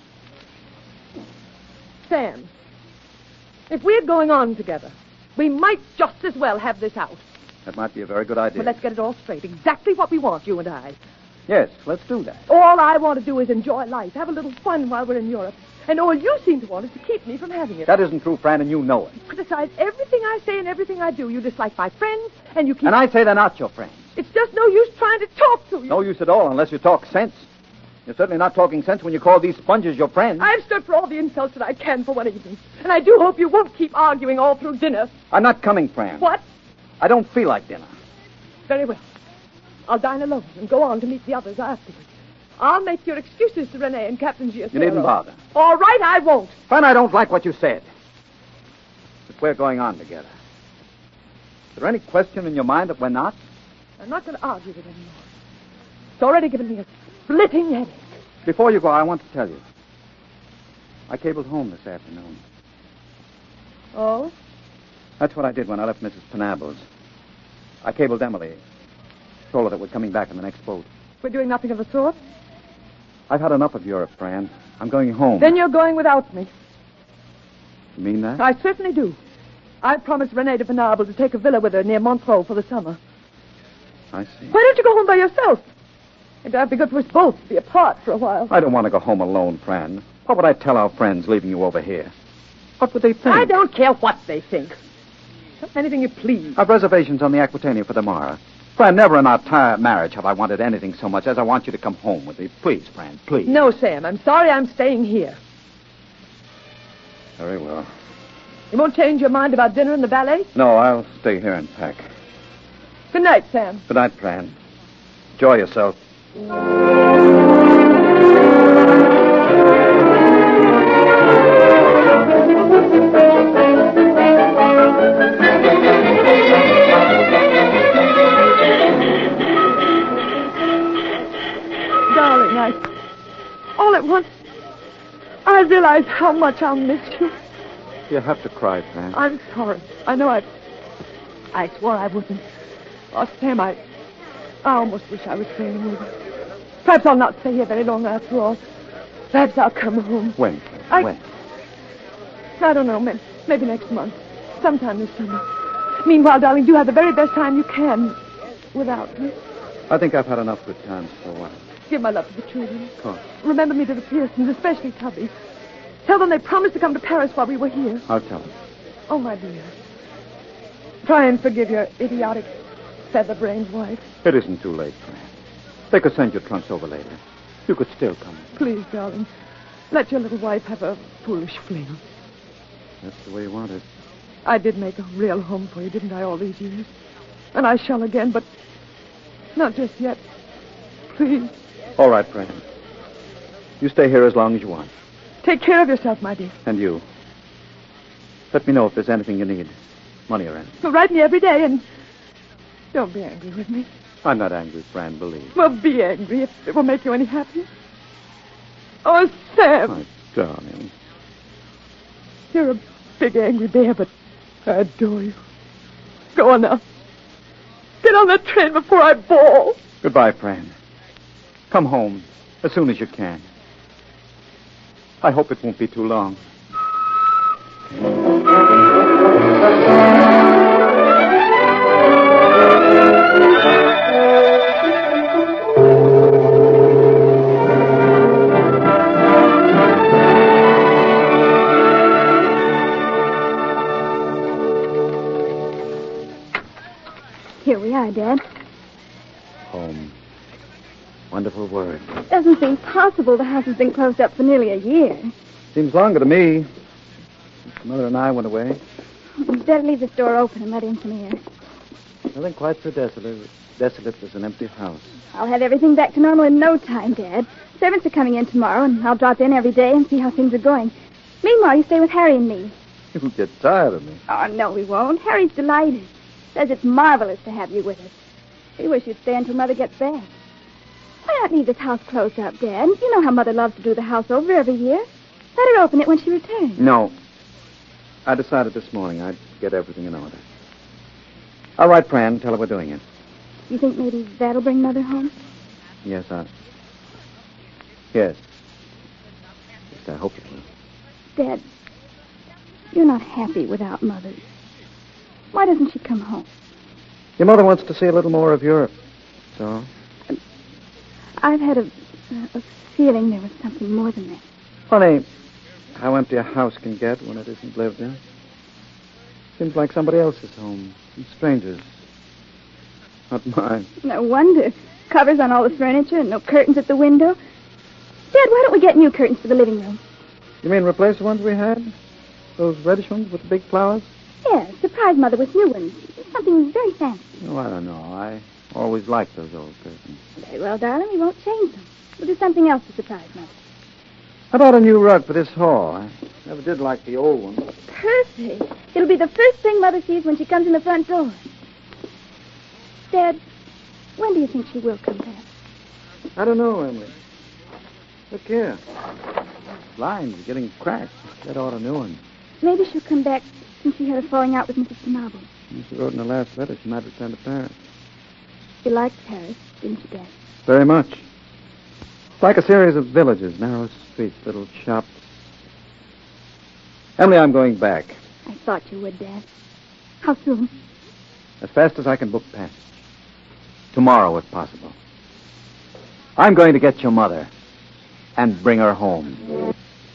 [SPEAKER 3] Sam, if we're going on together, we might just as well have this house.
[SPEAKER 4] That might be a very good idea.
[SPEAKER 3] Well, let's get it all straight. Exactly what we want, you and I.
[SPEAKER 4] Yes, let's do that.
[SPEAKER 3] All I want to do is enjoy life, have a little fun while we're in Europe. And all you seem to want is to keep me from having it.
[SPEAKER 4] That isn't true, Fran, and you know it.
[SPEAKER 3] You criticize everything I say and everything I do. You dislike my friends, and you keep...
[SPEAKER 4] And I say they're not your friends.
[SPEAKER 3] It's just no use trying to talk to you.
[SPEAKER 4] No use at all unless you talk sense. You're certainly not talking sense when you call these sponges your friends.
[SPEAKER 3] I've stood for all the insults that I can for one evening. And I do hope you won't keep arguing all through dinner.
[SPEAKER 4] I'm not coming, Fran.
[SPEAKER 3] What?
[SPEAKER 4] I don't feel like dinner.
[SPEAKER 3] Very well. I'll dine alone and go on to meet the others afterwards. I'll make your excuses to Renee and Captain Giussero.
[SPEAKER 4] You needn't bother.
[SPEAKER 3] All right, I won't.
[SPEAKER 4] Fran, I don't like what you said. But we're going on together. Is there any question in your mind that we're not?
[SPEAKER 3] I'm not going to argue with it anymore. It's already given me a splitting headache.
[SPEAKER 4] Before you go, I want to tell you. I cabled home this afternoon.
[SPEAKER 3] Oh?
[SPEAKER 4] That's what I did when I left Mrs. Penable's. I cabled Emily. Told her that we're coming back in the next boat.
[SPEAKER 3] We're doing nothing of the sort?
[SPEAKER 4] I've had enough of Europe, Fran. I'm going home.
[SPEAKER 3] Then you're going without me.
[SPEAKER 4] You mean that?
[SPEAKER 3] I certainly do. I promised Renee de Penable to take a villa with her near Montreux for the summer.
[SPEAKER 4] I see.
[SPEAKER 3] Why don't you go home by yourself? It would be good for us both to be apart for a while.
[SPEAKER 4] I don't want to go home alone, Fran. What would I tell our friends leaving you over here? What would they think?
[SPEAKER 3] I don't care what they think. Anything you please.
[SPEAKER 4] I've reservations on the Aquitania for tomorrow. Fran, never in our entire marriage have I wanted anything so much as I want you to come home with me. Please, Fran, please.
[SPEAKER 3] No, Sam. I'm sorry I'm staying here.
[SPEAKER 4] Very well.
[SPEAKER 3] You won't change your mind about dinner and the ballet?
[SPEAKER 4] No, I'll stay here and pack.
[SPEAKER 3] Good night, Sam.
[SPEAKER 4] Good night, Fran. Enjoy yourself.
[SPEAKER 3] Darling, all at once, I realize how much I'll miss you.
[SPEAKER 4] You have to cry, Fran.
[SPEAKER 3] I'm sorry. I know I swore I wouldn't. Oh, Sam, I almost wish I was staying with you. Perhaps I'll not stay here very long after all. Perhaps I'll come home.
[SPEAKER 4] When? When?
[SPEAKER 3] I don't know. Maybe next month. Sometime this summer. Meanwhile, darling, do have the very best time you can without me.
[SPEAKER 4] I think I've had enough good times for a while.
[SPEAKER 3] Give my love to the children.
[SPEAKER 4] Of course.
[SPEAKER 3] Remember me to the Pearsons, especially Tubby. Tell them they promised to come to Paris while we were here.
[SPEAKER 4] I'll tell them.
[SPEAKER 3] Oh, my dear. Try and forgive your idiotic, feather-brained wife.
[SPEAKER 4] It isn't too late, Fran. They could send your trunks over later. You could still come.
[SPEAKER 3] Please, darling. Let your little wife have a foolish fling.
[SPEAKER 4] That's the way you want it.
[SPEAKER 3] I did make a real home for you, didn't I, all these years? And I shall again, but not just yet. Please.
[SPEAKER 4] All right, Fran. You stay here as long as you want.
[SPEAKER 3] Take care of yourself, my dear.
[SPEAKER 4] And you. Let me know if there's anything you need. Money or anything.
[SPEAKER 3] Well, write me every day and don't be angry with me.
[SPEAKER 4] I'm not angry, Fran, believe.
[SPEAKER 3] Well, be angry if it will make you any happier. Oh, Sam.
[SPEAKER 4] My darling.
[SPEAKER 3] You're a big angry bear, but I adore you. Go on now. Get on that train before I bawl.
[SPEAKER 4] Goodbye, Fran. Come home as soon as you can. I hope it won't be too long.
[SPEAKER 6] Here we are, Dad.
[SPEAKER 4] Home. Wonderful word.
[SPEAKER 6] Doesn't seem possible the house has been closed up for nearly a year.
[SPEAKER 4] Seems longer to me. Mother and I went away.
[SPEAKER 6] You'd better leave this door open and let in some air.
[SPEAKER 4] Nothing quite so desolate as an empty house.
[SPEAKER 6] I'll have everything back to normal in no time, Dad. Servants are coming in tomorrow, and I'll drop in every day and see how things are going. Meanwhile, you stay with Harry and me.
[SPEAKER 4] You'll get tired of me.
[SPEAKER 6] Oh, no, we won't. Harry's delighted. Says it's marvelous to have you with us. We wish you'd stay until Mother gets back. Why not leave this house closed up, Dad? You know how Mother loves to do the house over every year. Let her open it when she returns.
[SPEAKER 4] No. I decided this morning I'd get everything in order. I'll write Fran, tell her we're doing it.
[SPEAKER 6] You think maybe that'll bring Mother home?
[SPEAKER 4] Yes, Yes. At least I hope it will.
[SPEAKER 6] Dad, you're not happy without Mother. Why doesn't she come home?
[SPEAKER 4] Your mother wants to see a little more of Europe. So?
[SPEAKER 6] I've had a feeling there was something more than that.
[SPEAKER 4] Honey, how empty a house can get when it isn't lived in. Seems like somebody else's home. Some strangers. Not mine.
[SPEAKER 6] No wonder. Covers on all the furniture and no curtains at the window. Dad, why don't we get new curtains for the living room?
[SPEAKER 4] You mean replace the ones we had? Those reddish ones with the big flowers?
[SPEAKER 6] Yes, surprise Mother with new ones. Something very fancy.
[SPEAKER 4] Oh, I don't know. I always liked those old curtains.
[SPEAKER 6] Very well, darling. We won't change them. We'll do something else to surprise Mother.
[SPEAKER 4] How about a new rug for this hall? I never did like the old one.
[SPEAKER 6] Perfect. It'll be the first thing Mother sees when she comes in the front door. Dad, when do you think she will come back?
[SPEAKER 4] I don't know, Emily. Look here. Blinds are getting cracked. That ought a new one.
[SPEAKER 6] Maybe she'll come back since she had a falling out with Mrs. Penable.
[SPEAKER 4] She wrote in her last letter she might return to Paris.
[SPEAKER 6] She liked Paris, didn't she, Dad?
[SPEAKER 4] Very much. It's like a series of villages, narrow streets, little shops. Emily, I'm going back.
[SPEAKER 6] I thought you would, Dad. How soon?
[SPEAKER 4] As fast as I can book passage. Tomorrow, if possible. I'm going to get your mother and bring her home.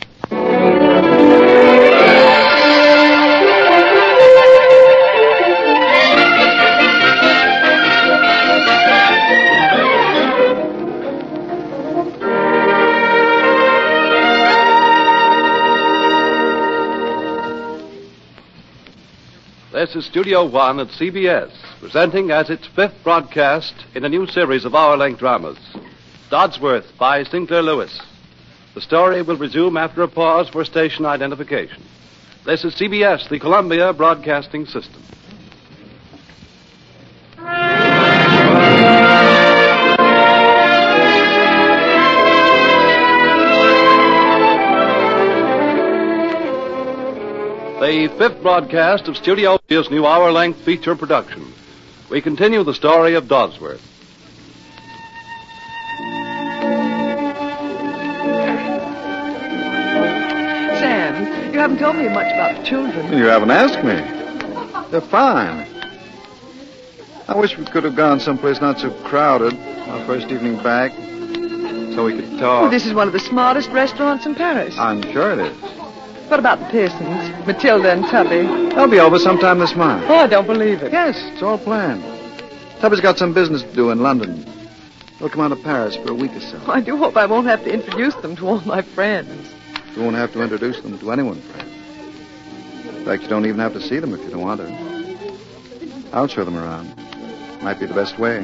[SPEAKER 1] This is Studio One at CBS, presenting as its fifth broadcast in a new series of hour-length dramas, Dodsworth by Sinclair Lewis. The story will resume after a pause for station identification. This is CBS, the Columbia Broadcasting System. The fifth broadcast of Studio One's new hour-length feature production. We continue the story of Dodsworth.
[SPEAKER 3] Sam, you haven't told me much about the children.
[SPEAKER 4] You haven't asked me. They're fine. I wish we could have gone someplace not so crowded our first evening back so we could talk.
[SPEAKER 3] Well, this is one of the smartest restaurants in Paris.
[SPEAKER 4] I'm sure it is.
[SPEAKER 3] What about the Pearsons? Matilda and Tubby?
[SPEAKER 4] They'll be over sometime this month.
[SPEAKER 3] Oh, I don't believe it.
[SPEAKER 4] Yes, it's all planned. Tubby's got some business to do in London. They'll come out of Paris for a week or so.
[SPEAKER 3] I do hope I won't have to introduce them to all my friends.
[SPEAKER 4] You won't have to introduce them to anyone, Fred. In fact, you don't even have to see them if you don't want to. I'll show them around. Might be the best way.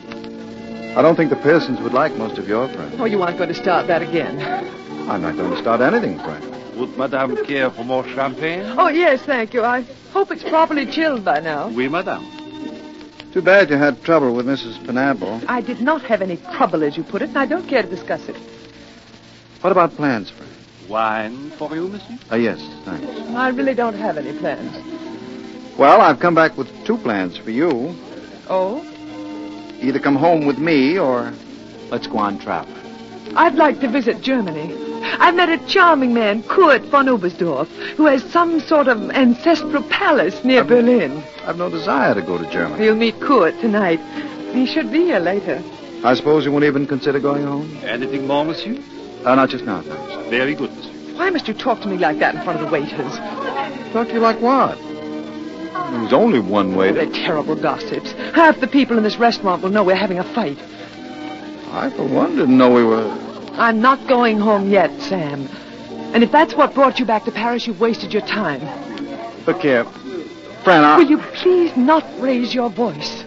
[SPEAKER 4] I don't think the Pearsons would like most of your friends.
[SPEAKER 3] Oh, you aren't going to start that again.
[SPEAKER 4] I'm not going to start anything, Fred.
[SPEAKER 9] Would Madame care for more champagne?
[SPEAKER 3] Oh, yes, thank you. I hope it's properly chilled by now.
[SPEAKER 9] Oui, Madame.
[SPEAKER 4] Too bad you had trouble with Mrs. Penable.
[SPEAKER 3] I did not have any trouble, as you put it, and I don't care to discuss it.
[SPEAKER 4] What about plans, Fred?
[SPEAKER 9] Wine for you, monsieur?
[SPEAKER 4] Yes, thanks.
[SPEAKER 3] I really don't have any plans.
[SPEAKER 4] Well, I've come back with two plans for you.
[SPEAKER 3] Oh?
[SPEAKER 4] Either come home with me or let's go on traveling.
[SPEAKER 3] I'd like to visit Germany. I've met a charming man, Kurt von Oberstdorf, who has some sort of ancestral palace near Berlin.
[SPEAKER 4] I've no desire to go to Germany.
[SPEAKER 3] You'll meet Kurt tonight. He should be here later.
[SPEAKER 4] I suppose you won't even consider going home?
[SPEAKER 9] Anything more, monsieur?
[SPEAKER 4] Not just now, thanks.
[SPEAKER 9] Very good, monsieur.
[SPEAKER 3] Why must you talk to me like that in front of the waiters?
[SPEAKER 4] Talk to you like what? There's only one way to...
[SPEAKER 3] They're terrible gossips. Half the people in this restaurant will know we're having a fight.
[SPEAKER 4] I, for one, didn't know we were...
[SPEAKER 3] I'm not going home yet, Sam. And if that's what brought you back to Paris, you've wasted your time.
[SPEAKER 4] Look here. Fran,
[SPEAKER 3] Will you please not raise your voice?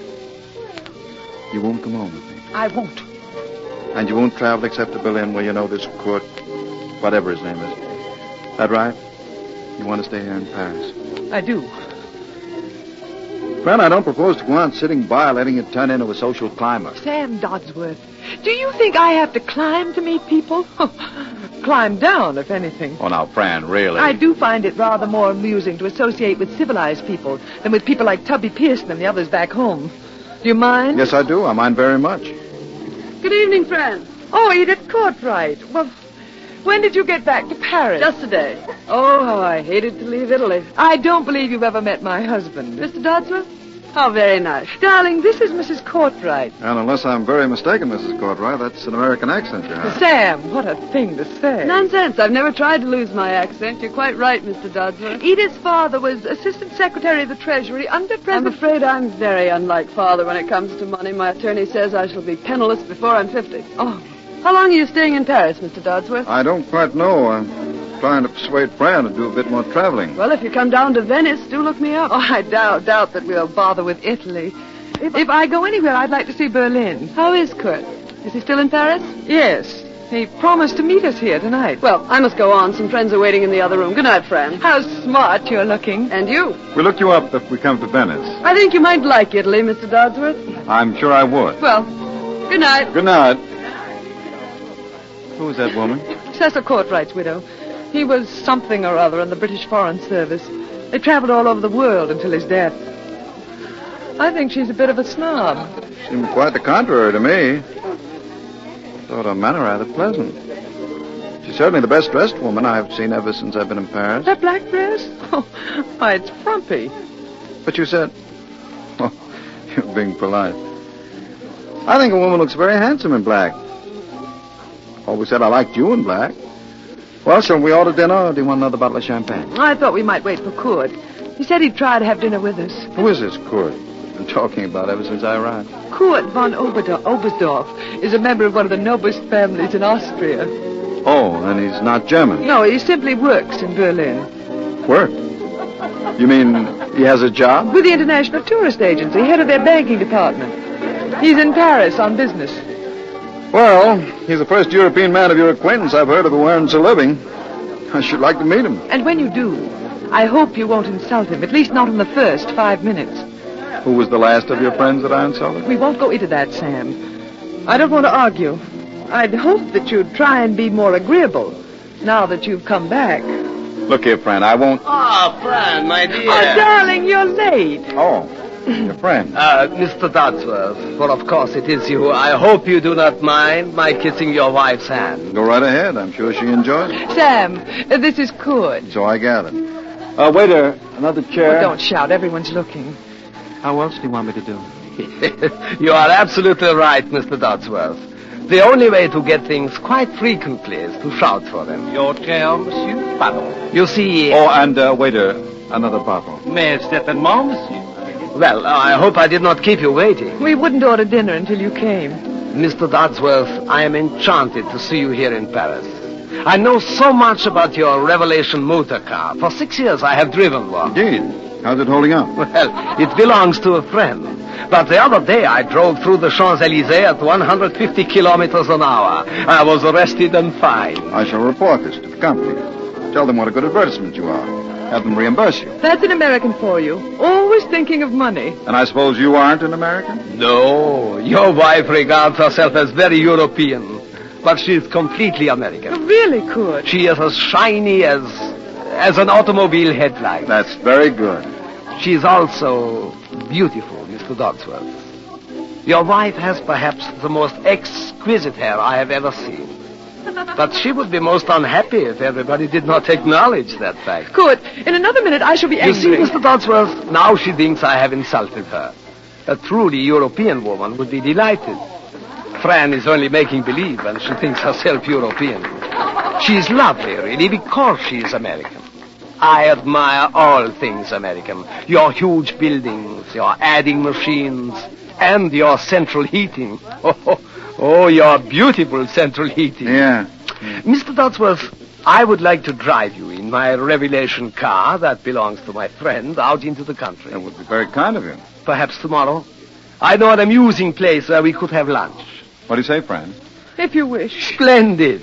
[SPEAKER 4] You won't come home with me.
[SPEAKER 3] I won't.
[SPEAKER 4] And you won't travel except to Berlin where you know this Kurt, whatever his name is. That right? You want to stay here in Paris?
[SPEAKER 3] I do.
[SPEAKER 4] Fran, I don't propose to go on sitting by letting it turn into a social climber.
[SPEAKER 3] Sam Dodsworth, do you think I have to climb to meet people? Climb down, if anything.
[SPEAKER 4] Oh, now, Fran, really?
[SPEAKER 3] I do find it rather more amusing to associate with civilized people than with people like Tubby Pearson and the others back home. Do you mind?
[SPEAKER 4] Yes, I do. I mind very much.
[SPEAKER 7] Good evening, friends.
[SPEAKER 3] Oh, Edith Courtright. Well, when did you get back to Paris?
[SPEAKER 7] Just today. Oh, how I hated to leave Italy.
[SPEAKER 3] I don't believe you've ever met my husband.
[SPEAKER 7] Mr. Dodsworth,
[SPEAKER 3] How very nice. Darling, this is Mrs. Courtright.
[SPEAKER 4] And unless I'm very mistaken, Mrs. Courtright, that's an American accent you have.
[SPEAKER 3] Sam, what a thing to say.
[SPEAKER 10] Nonsense. I've never tried to lose my accent. You're quite right, Mr. Dodsworth.
[SPEAKER 3] Edith's father was Assistant Secretary of the Treasury under
[SPEAKER 10] I'm
[SPEAKER 3] President...
[SPEAKER 10] afraid I'm very unlike Father when it comes to money. My attorney says I shall be penniless before I'm 50.
[SPEAKER 3] Oh,
[SPEAKER 10] How long are you staying in Paris, Mr. Dodsworth?
[SPEAKER 4] I don't quite know. I'm trying to persuade Fran to do a bit more traveling.
[SPEAKER 10] Well, if you come down to Venice, do look me up.
[SPEAKER 3] oh, I doubt that we'll bother with Italy. If I go anywhere, I'd like to see Berlin.
[SPEAKER 10] How is Kurt? Is he still in Paris?
[SPEAKER 3] Yes. He promised to meet us here tonight.
[SPEAKER 10] Well, I must go on. Some friends are waiting in the other room. Good night, Fran.
[SPEAKER 3] How smart you're looking.
[SPEAKER 10] And you?
[SPEAKER 4] We looked you up if we come to Venice.
[SPEAKER 10] I think you might like Italy, Mr. Dodsworth.
[SPEAKER 4] I'm sure I would.
[SPEAKER 10] Well, good night.
[SPEAKER 4] Good night. Who's that woman?
[SPEAKER 3] Cecil Courtright's widow. He was something or other in the British Foreign Service. They traveled all over the world until his death. I think she's a bit of a snob.
[SPEAKER 4] Seemed quite the contrary to me. Thought her manner rather pleasant. She's certainly the best dressed woman I've seen ever since I've been in Paris.
[SPEAKER 3] That black dress? Oh, why, it's frumpy.
[SPEAKER 4] But you said... Oh, you're being polite. I think a woman looks very handsome in black. Always said I liked you in black. Well, shall we order dinner, or do you want another bottle of champagne?
[SPEAKER 3] I thought we might wait for Kurt. He said he'd try to have dinner with us.
[SPEAKER 4] Who is this Kurt? Been talking about ever since I arrived.
[SPEAKER 3] Kurt von Oberstdorf is a member of one of the noblest families in Austria.
[SPEAKER 4] Oh, and he's not German.
[SPEAKER 3] No, he simply works in Berlin.
[SPEAKER 4] Work? You mean he has a job?
[SPEAKER 3] With the International Tourist Agency, head of their banking department. He's in Paris on business.
[SPEAKER 4] Well, he's the first European man of your acquaintance I've heard of who earns a living. I should like to meet him.
[SPEAKER 3] And when you do, I hope you won't insult him, at least not in the first 5 minutes.
[SPEAKER 4] Who was the last of your friends that I insulted?
[SPEAKER 3] We won't go into that, Sam. I don't want to argue. I'd hope that you'd try and be more agreeable now that you've come back.
[SPEAKER 4] Look here, Fran, I won't...
[SPEAKER 5] Ah, Fran, my dear.
[SPEAKER 3] Oh, darling, you're late.
[SPEAKER 4] Oh, your friend.
[SPEAKER 5] Mr. Dodsworth, for of course it is you. I hope you do not mind my kissing your wife's hand.
[SPEAKER 4] Go right ahead. I'm sure she enjoys it.
[SPEAKER 3] Sam, this is Kurt.
[SPEAKER 4] So I gathered. Waiter, another chair.
[SPEAKER 3] Oh, don't shout. Everyone's looking.
[SPEAKER 4] How else do you want me to do?
[SPEAKER 5] You are absolutely right, Mr. Dodsworth. The only way to get things quite frequently is to shout for them.
[SPEAKER 9] Your chair, monsieur? Pardon.
[SPEAKER 5] You see...
[SPEAKER 4] Oh, and, waiter, another bottle.
[SPEAKER 9] Mais certainement, monsieur.
[SPEAKER 5] Well, I hope I did not keep you waiting.
[SPEAKER 3] We wouldn't order dinner until you came.
[SPEAKER 5] Mr. Dodsworth, I am enchanted to see you here in Paris. I know so much about your Revelation motor car. For 6 years I have driven one.
[SPEAKER 4] Indeed. How's it holding up?
[SPEAKER 5] Well, it belongs to a friend. But the other day I drove through the Champs-Élysées at 150 kilometers an hour. I was arrested and fined.
[SPEAKER 4] I shall report this to the company. Tell them what a good advertisement you are. Have them reimburse you.
[SPEAKER 3] That's an American for you. Always thinking of money.
[SPEAKER 4] And I suppose you aren't an American?
[SPEAKER 5] No, your wife regards herself as very European. But she's completely American.
[SPEAKER 3] Oh, really, Kurt?
[SPEAKER 5] She is as shiny as an automobile headlight.
[SPEAKER 4] That's very good.
[SPEAKER 5] She's also beautiful, Mr. Dodsworth. Your wife has perhaps the most exquisite hair I have ever seen. But she would be most unhappy if everybody did not acknowledge that fact.
[SPEAKER 3] Kurt, in another minute I shall be angry.
[SPEAKER 5] You see, Mr. Dodsworth, now she thinks I have insulted her. A truly European woman would be delighted. Fran is only making believe, and she thinks herself European. She's lovely, really, because she's American. I admire all things American. Your huge buildings, your adding machines, and your central heating. Oh, your beautiful central heating.
[SPEAKER 4] Yeah.
[SPEAKER 5] Mr. Dodsworth, I would like to drive you in my Revelation car that belongs to my friend out into the country.
[SPEAKER 4] That would be very kind of you.
[SPEAKER 5] Perhaps tomorrow. I know an amusing place where we could have lunch.
[SPEAKER 4] What do you say, Fran?
[SPEAKER 3] If you wish.
[SPEAKER 5] Splendid.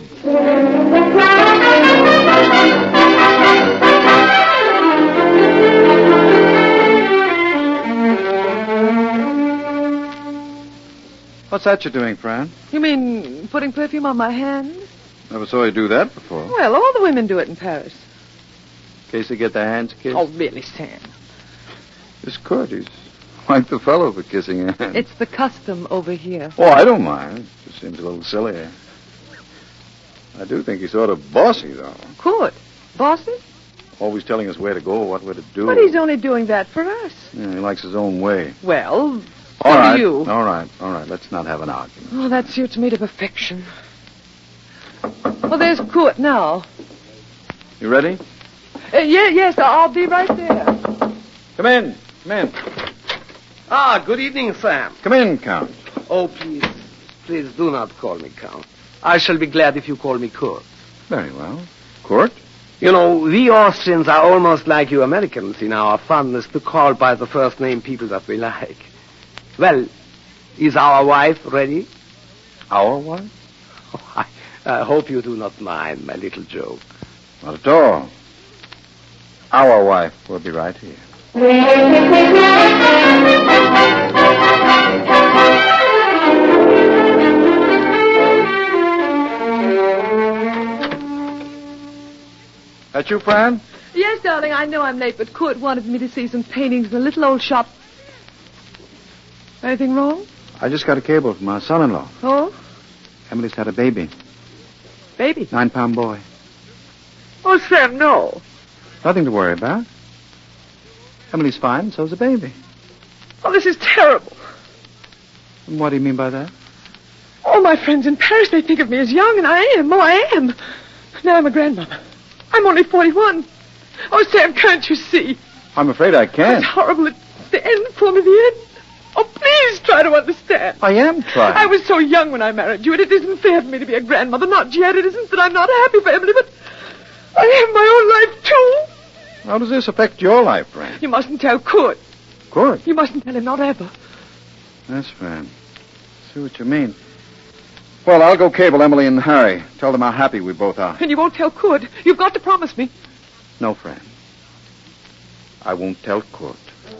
[SPEAKER 4] What's that you're doing, Fran?
[SPEAKER 3] You mean putting perfume on my hands?
[SPEAKER 4] Never saw you do that before.
[SPEAKER 3] Well, all the women do it in Paris.
[SPEAKER 4] In case they get their hands kissed.
[SPEAKER 3] Oh, really, Sam?
[SPEAKER 4] This Kurt, he's quite the fellow for kissing hands.
[SPEAKER 3] It's the custom over here.
[SPEAKER 4] Oh, I don't mind. Just seems a little silly. I do think he's sort of bossy, though.
[SPEAKER 3] Kurt? Bossy?
[SPEAKER 4] Always telling us where to go, what we're to do.
[SPEAKER 3] But he's only doing that for us.
[SPEAKER 4] Yeah, he likes his own way.
[SPEAKER 3] Well,
[SPEAKER 4] All
[SPEAKER 3] so
[SPEAKER 4] right.
[SPEAKER 3] do you.
[SPEAKER 4] All right. Let's not have an argument.
[SPEAKER 3] Oh, that suits me to perfection. Well, there's Kurt now.
[SPEAKER 4] You ready?
[SPEAKER 3] Yes, I'll be right there.
[SPEAKER 4] Come in.
[SPEAKER 5] Ah, good evening, Sam.
[SPEAKER 4] Come in, Count.
[SPEAKER 5] Oh, please do not call me Count. I shall be glad if you call me Kurt.
[SPEAKER 4] Very well. Kurt?
[SPEAKER 5] You know, we Austrians are almost like you Americans in our fondness to call by the first name people that we like. Well, is our wife ready?
[SPEAKER 4] Our wife?
[SPEAKER 5] Oh, I hope you do not mind my little joke.
[SPEAKER 4] Not at all. Our wife will be right here. That you, Fran?
[SPEAKER 3] Yes, darling, I know I'm late, but Kurt wanted me to see some paintings in a little old shop. Anything wrong?
[SPEAKER 4] I just got a cable from our son-in-law.
[SPEAKER 3] Oh?
[SPEAKER 4] Emily's had a baby.
[SPEAKER 3] Baby?
[SPEAKER 4] 9-pound boy.
[SPEAKER 3] Oh, Sam, no.
[SPEAKER 4] Nothing to worry about. Emily's fine, so's the baby.
[SPEAKER 3] Oh, this is terrible.
[SPEAKER 4] And what do you mean by that?
[SPEAKER 3] All my friends in Paris, they think of me as young, and I am. Oh, I am. Now I'm a grandmother. I'm only 41. Oh, Sam, can't you see?
[SPEAKER 4] I'm afraid I can't.
[SPEAKER 3] It's horrible. It's the end for me, the end. Oh, please try to understand.
[SPEAKER 4] I am trying.
[SPEAKER 3] I was so young when I married you, and it isn't fair for me to be a grandmother. Not yet. It isn't that I'm not happy for Emily, but I have my own life, too.
[SPEAKER 4] How does this affect your life, Fran?
[SPEAKER 3] You mustn't tell Kurt.
[SPEAKER 4] Kurt?
[SPEAKER 3] You mustn't tell him, not ever.
[SPEAKER 4] Yes, Fran. See what you mean. Well, I'll go cable Emily and Harry. Tell them how happy we both are.
[SPEAKER 3] And you won't tell Kurt. You've got to promise me.
[SPEAKER 4] No, Fran. I won't tell Kurt.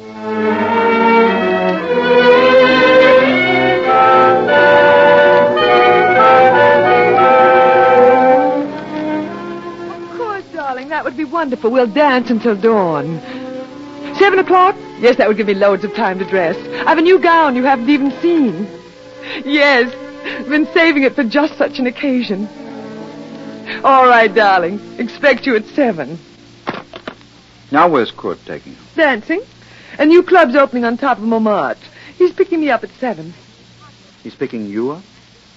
[SPEAKER 3] Of course, darling. That would be wonderful. We'll dance until dawn. 7 o'clock? Yes, that would give me loads of time to dress. I have a new gown you haven't even seen. Yes. Been saving it for just such an occasion. All right, darling. Expect you at 7.
[SPEAKER 4] Now where's Kurt taking you?
[SPEAKER 3] Dancing. A new club's opening on top of Montmartre. He's picking me up at 7.
[SPEAKER 4] He's picking you up?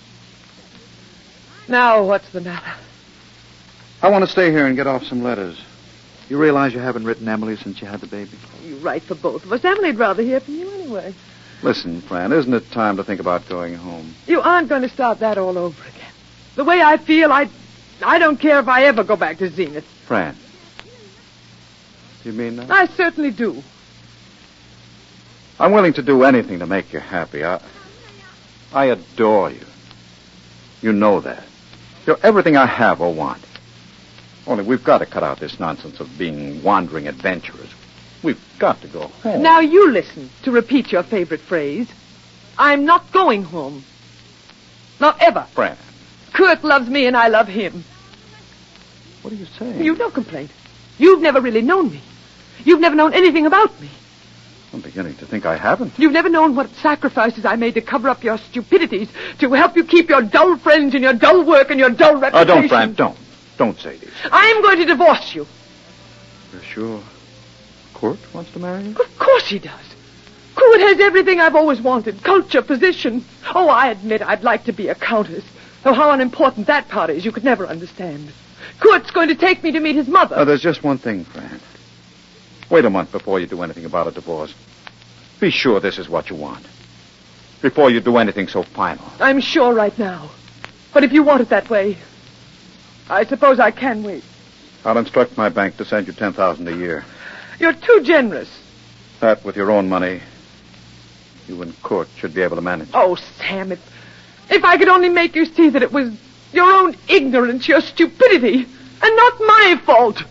[SPEAKER 3] Now, what's the matter?
[SPEAKER 4] I want to stay here and get off some letters. You realize you haven't written Emily since you had the baby?
[SPEAKER 3] You write for both of us. Emily'd rather hear from you anyway.
[SPEAKER 4] Listen, Fran, isn't it time to think about going home?
[SPEAKER 3] You aren't going to start that all over again. The way I feel, I don't care if I ever go back to Zenith.
[SPEAKER 4] Fran. You mean that?
[SPEAKER 3] I certainly do.
[SPEAKER 4] I'm willing to do anything to make you happy. I adore you. You know that. You're everything I have or want. Only we've got to cut out this nonsense of being wandering adventurers. We've got to go home.
[SPEAKER 3] Now you listen to repeat your favorite phrase. I'm not going home. Not ever.
[SPEAKER 4] Fran.
[SPEAKER 3] Kurt loves me and I love him.
[SPEAKER 4] What are you saying?
[SPEAKER 3] You've no complaint. You've never really known me. You've never known anything about me.
[SPEAKER 4] I'm beginning to think I haven't.
[SPEAKER 3] You've never known what sacrifices I made to cover up your stupidities, to help you keep your dull friends and your dull work and your dull reputation.
[SPEAKER 4] Don't, Fran, don't. Don't say this.
[SPEAKER 3] I'm going to divorce you.
[SPEAKER 4] You're sure Kurt wants to marry you?
[SPEAKER 3] Of course he does. Kurt has everything I've always wanted. Culture, position. Oh, I admit I'd like to be a countess. Though how unimportant that part is, you could never understand. Kurt's going to take me to meet his mother.
[SPEAKER 4] Oh, there's just one thing, Fran. Wait a month before you do anything about a divorce. Be sure this is what you want. Before you do anything so final.
[SPEAKER 3] I'm sure right now. But if you want it that way, I suppose I can wait.
[SPEAKER 4] I'll instruct my bank to send you $10,000 a year.
[SPEAKER 3] You're too generous.
[SPEAKER 4] That, with your own money, you and Kurt should be able to manage.
[SPEAKER 3] Oh, Sam, if I could only make you see that it was your own ignorance, your stupidity, and not my fault.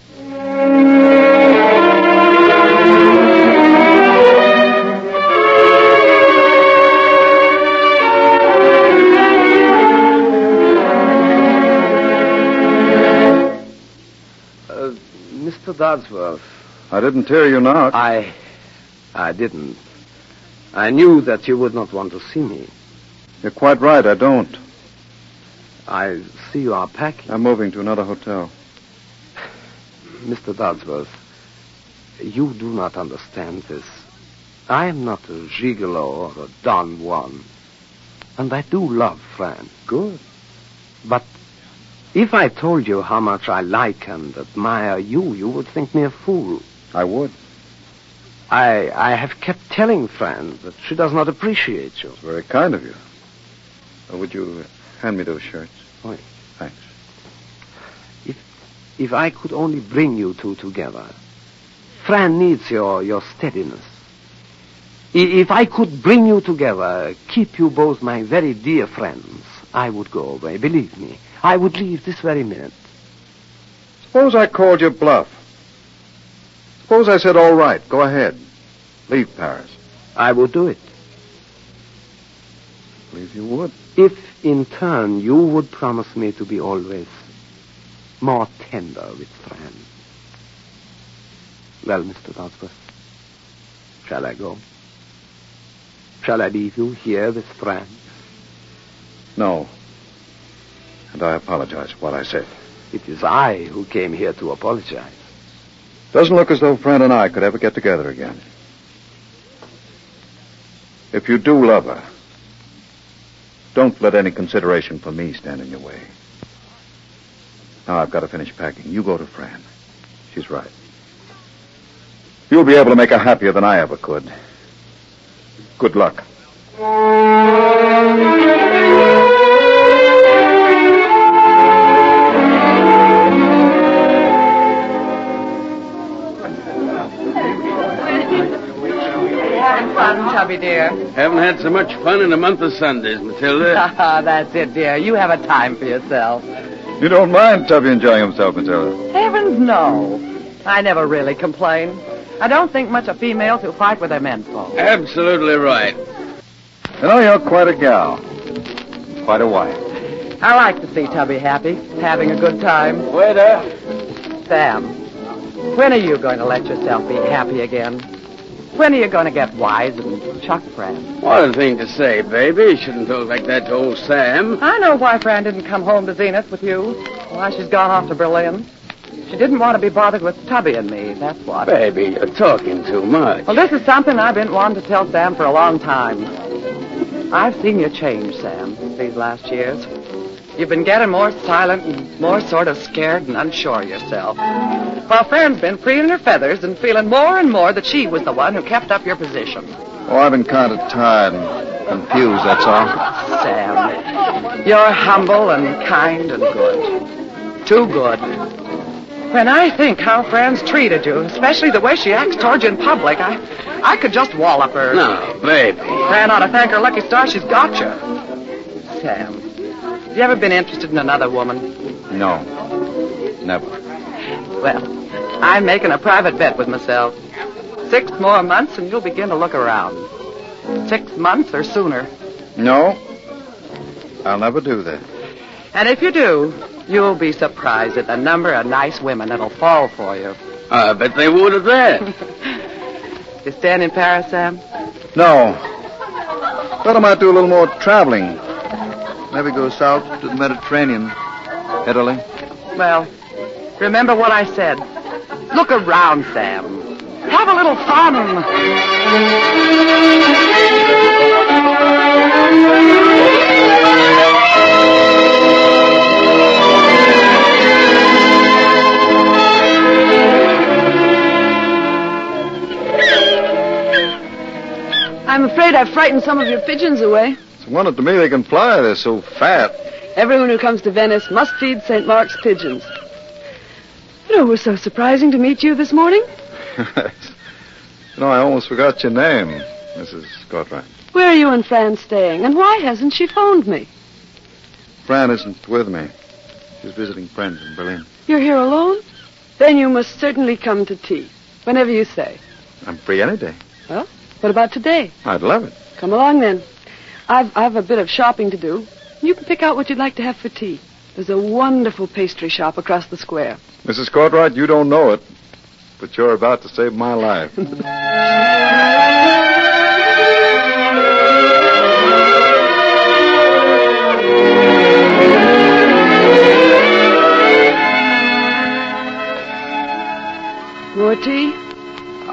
[SPEAKER 5] Mr. Dodsworth.
[SPEAKER 4] I didn't hear you knock.
[SPEAKER 5] I didn't. I knew that you would not want to see me.
[SPEAKER 4] You're quite right, I don't.
[SPEAKER 5] I see you are packing.
[SPEAKER 4] I'm moving to another hotel.
[SPEAKER 5] Mr. Dodsworth, you do not understand this. I am not a gigolo or a Don Juan. And I do love Fran.
[SPEAKER 4] Good.
[SPEAKER 5] But if I told you how much I like and admire you, you would think me a fool.
[SPEAKER 4] I would.
[SPEAKER 5] I have kept telling Fran that she does not appreciate you.
[SPEAKER 4] It's very kind of you. Would you hand me those shirts?
[SPEAKER 5] Oh,
[SPEAKER 4] thanks.
[SPEAKER 5] If I could only bring you two together. Fran needs your steadiness. If I could bring you together, keep you both my very dear friends, I would go away. Believe me, I would leave this very minute.
[SPEAKER 4] Suppose I called your bluff. Suppose I said, all right, go ahead. Leave Paris.
[SPEAKER 5] I would do it.
[SPEAKER 4] I believe you would.
[SPEAKER 5] If, in turn, you would promise me to be always more tender with Fran. Well, Mr. Dodsworth, shall I go? Shall I leave you here with Fran?
[SPEAKER 4] No. And I apologize for what I said.
[SPEAKER 5] It is I who came here to apologize.
[SPEAKER 4] Doesn't look as though Fran and I could ever get together again. If you do love her, don't let any consideration for me stand in your way. Now I've got to finish packing. You go to Fran. She's right. You'll be able to make her happier than I ever could. Good luck.
[SPEAKER 7] Fun, Tubby, dear.
[SPEAKER 9] Haven't had so much fun in a month of Sundays, Matilda.
[SPEAKER 7] That's it, dear. You have a time for yourself.
[SPEAKER 4] You don't mind Tubby enjoying himself, Matilda?
[SPEAKER 7] Heavens, no. I never really complain. I don't think much of females who fight with their menfolk.
[SPEAKER 9] Absolutely right.
[SPEAKER 4] You know, you're quite a gal. Quite a wife.
[SPEAKER 7] I like to see Tubby happy, having a good time.
[SPEAKER 9] Waiter.
[SPEAKER 7] Sam, when are you going to let yourself be happy again? When are you going to get wise and chuck Fran?
[SPEAKER 9] What a thing to say, baby. You shouldn't talk like that to old Sam.
[SPEAKER 7] I know why Fran didn't come home to Zenith with you. Why she's gone off to Berlin. She didn't want to be bothered with Tubby and me, that's what.
[SPEAKER 9] Baby, you're talking too much.
[SPEAKER 7] Well, this is something I've been wanting to tell Sam for a long time. I've seen you change, Sam, these last years. You've been getting more silent and more sort of scared and unsure of yourself. While Fran's been preening her feathers and feeling more and more that she was the one who kept up your position.
[SPEAKER 4] Oh, I've been kind of tired and confused, that's all.
[SPEAKER 7] Sam, you're humble and kind and good. Too good. When I think how Fran's treated you, especially the way she acts towards you in public, I could just wallop her.
[SPEAKER 9] No, baby.
[SPEAKER 7] Fran ought to thank her lucky star she's got you. Sam, have you ever been interested in another woman?
[SPEAKER 4] No. Never.
[SPEAKER 7] Well, I'm making a private bet with myself. 6 more months and you'll begin to look around. 6 months or sooner.
[SPEAKER 4] No. I'll never do that.
[SPEAKER 7] And if you do, you'll be surprised at the number of nice women that'll fall for you.
[SPEAKER 9] I bet they would at that.
[SPEAKER 7] You staying in Paris, Sam?
[SPEAKER 4] No. Thought I might do a little more traveling. Maybe go south to the Mediterranean. Italy.
[SPEAKER 7] Well, remember what I said. Look around, Sam. Have a little fun.
[SPEAKER 10] I'm afraid I've frightened some of your pigeons away.
[SPEAKER 4] It's a wonder to me they can fly. They're so fat.
[SPEAKER 10] Everyone who comes to Venice must feed St. Mark's pigeons. You know, it was so surprising to meet you this morning.
[SPEAKER 4] I almost forgot your name, Mrs. Cartwright.
[SPEAKER 10] Where are you and Fran staying, and why hasn't she phoned me?
[SPEAKER 4] Fran isn't with me. She's visiting friends in Berlin.
[SPEAKER 10] You're here alone? Then you must certainly come to tea, whenever you say.
[SPEAKER 4] I'm free any day.
[SPEAKER 10] Well, what about today?
[SPEAKER 4] I'd love it.
[SPEAKER 10] Come along, then. I've a bit of shopping to do. You can pick out what you'd like to have for tea. There's a wonderful pastry shop across the square.
[SPEAKER 4] Mrs. Cartwright, you don't know it, but you're about to save my life.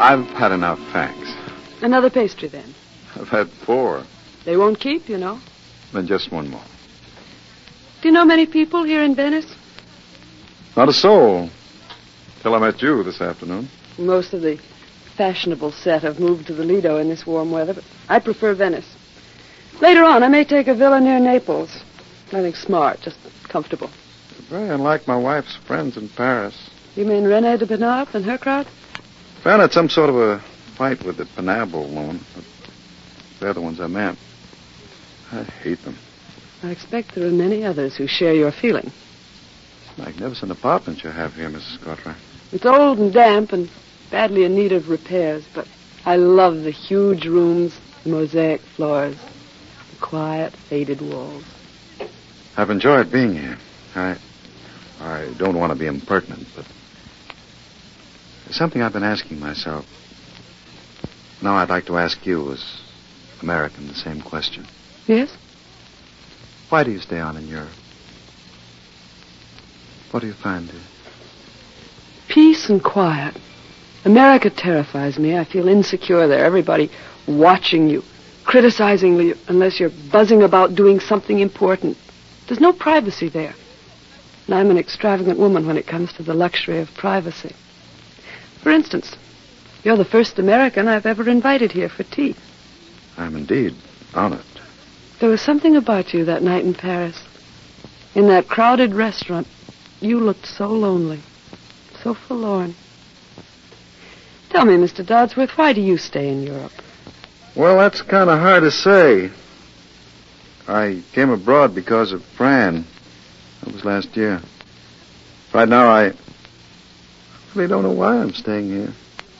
[SPEAKER 4] I've had enough, thanks.
[SPEAKER 10] Another pastry, then.
[SPEAKER 4] I've had 4.
[SPEAKER 10] They won't keep, you know.
[SPEAKER 4] Then just one more.
[SPEAKER 10] Do you know many people here in Venice?
[SPEAKER 4] Not a soul. Till I met you this afternoon.
[SPEAKER 10] Most of the fashionable set have moved to the Lido in this warm weather, but I prefer Venice. Later on, I may take a villa near Naples. Nothing smart, just comfortable.
[SPEAKER 4] Very unlike my wife's friends in Paris.
[SPEAKER 10] You mean Renée de Pinard and her crowd?
[SPEAKER 4] Found had some sort of a fight with the Penable woman. They're the ones I meant. I hate them.
[SPEAKER 10] I expect there are many others who share your feeling.
[SPEAKER 4] It's a magnificent apartment you have here, Mrs. Cartwright.
[SPEAKER 10] It's old and damp and badly in need of repairs, but I love the huge rooms, the mosaic floors, the quiet, faded walls.
[SPEAKER 4] I've enjoyed being here. I don't want to be impertinent, but there's something I've been asking myself. Now I'd like to ask you, as American, the same question.
[SPEAKER 10] Yes?
[SPEAKER 4] Why do you stay on in Europe? What do you find here?
[SPEAKER 10] Peace and quiet. America terrifies me. I feel insecure there. Everybody watching you, criticizing you unless you're buzzing about doing something important. There's no privacy there. And I'm an extravagant woman when it comes to the luxury of privacy. For instance, you're the first American I've ever invited here for tea.
[SPEAKER 4] I'm indeed honored.
[SPEAKER 10] There was something about you that night in Paris. In that crowded restaurant, you looked so lonely, so forlorn. Tell me, Mr. Dodsworth, why do you stay in Europe?
[SPEAKER 4] Well, that's kind of hard to say. I came abroad because of Fran. That was last year. Right now, I really don't know why I'm staying here.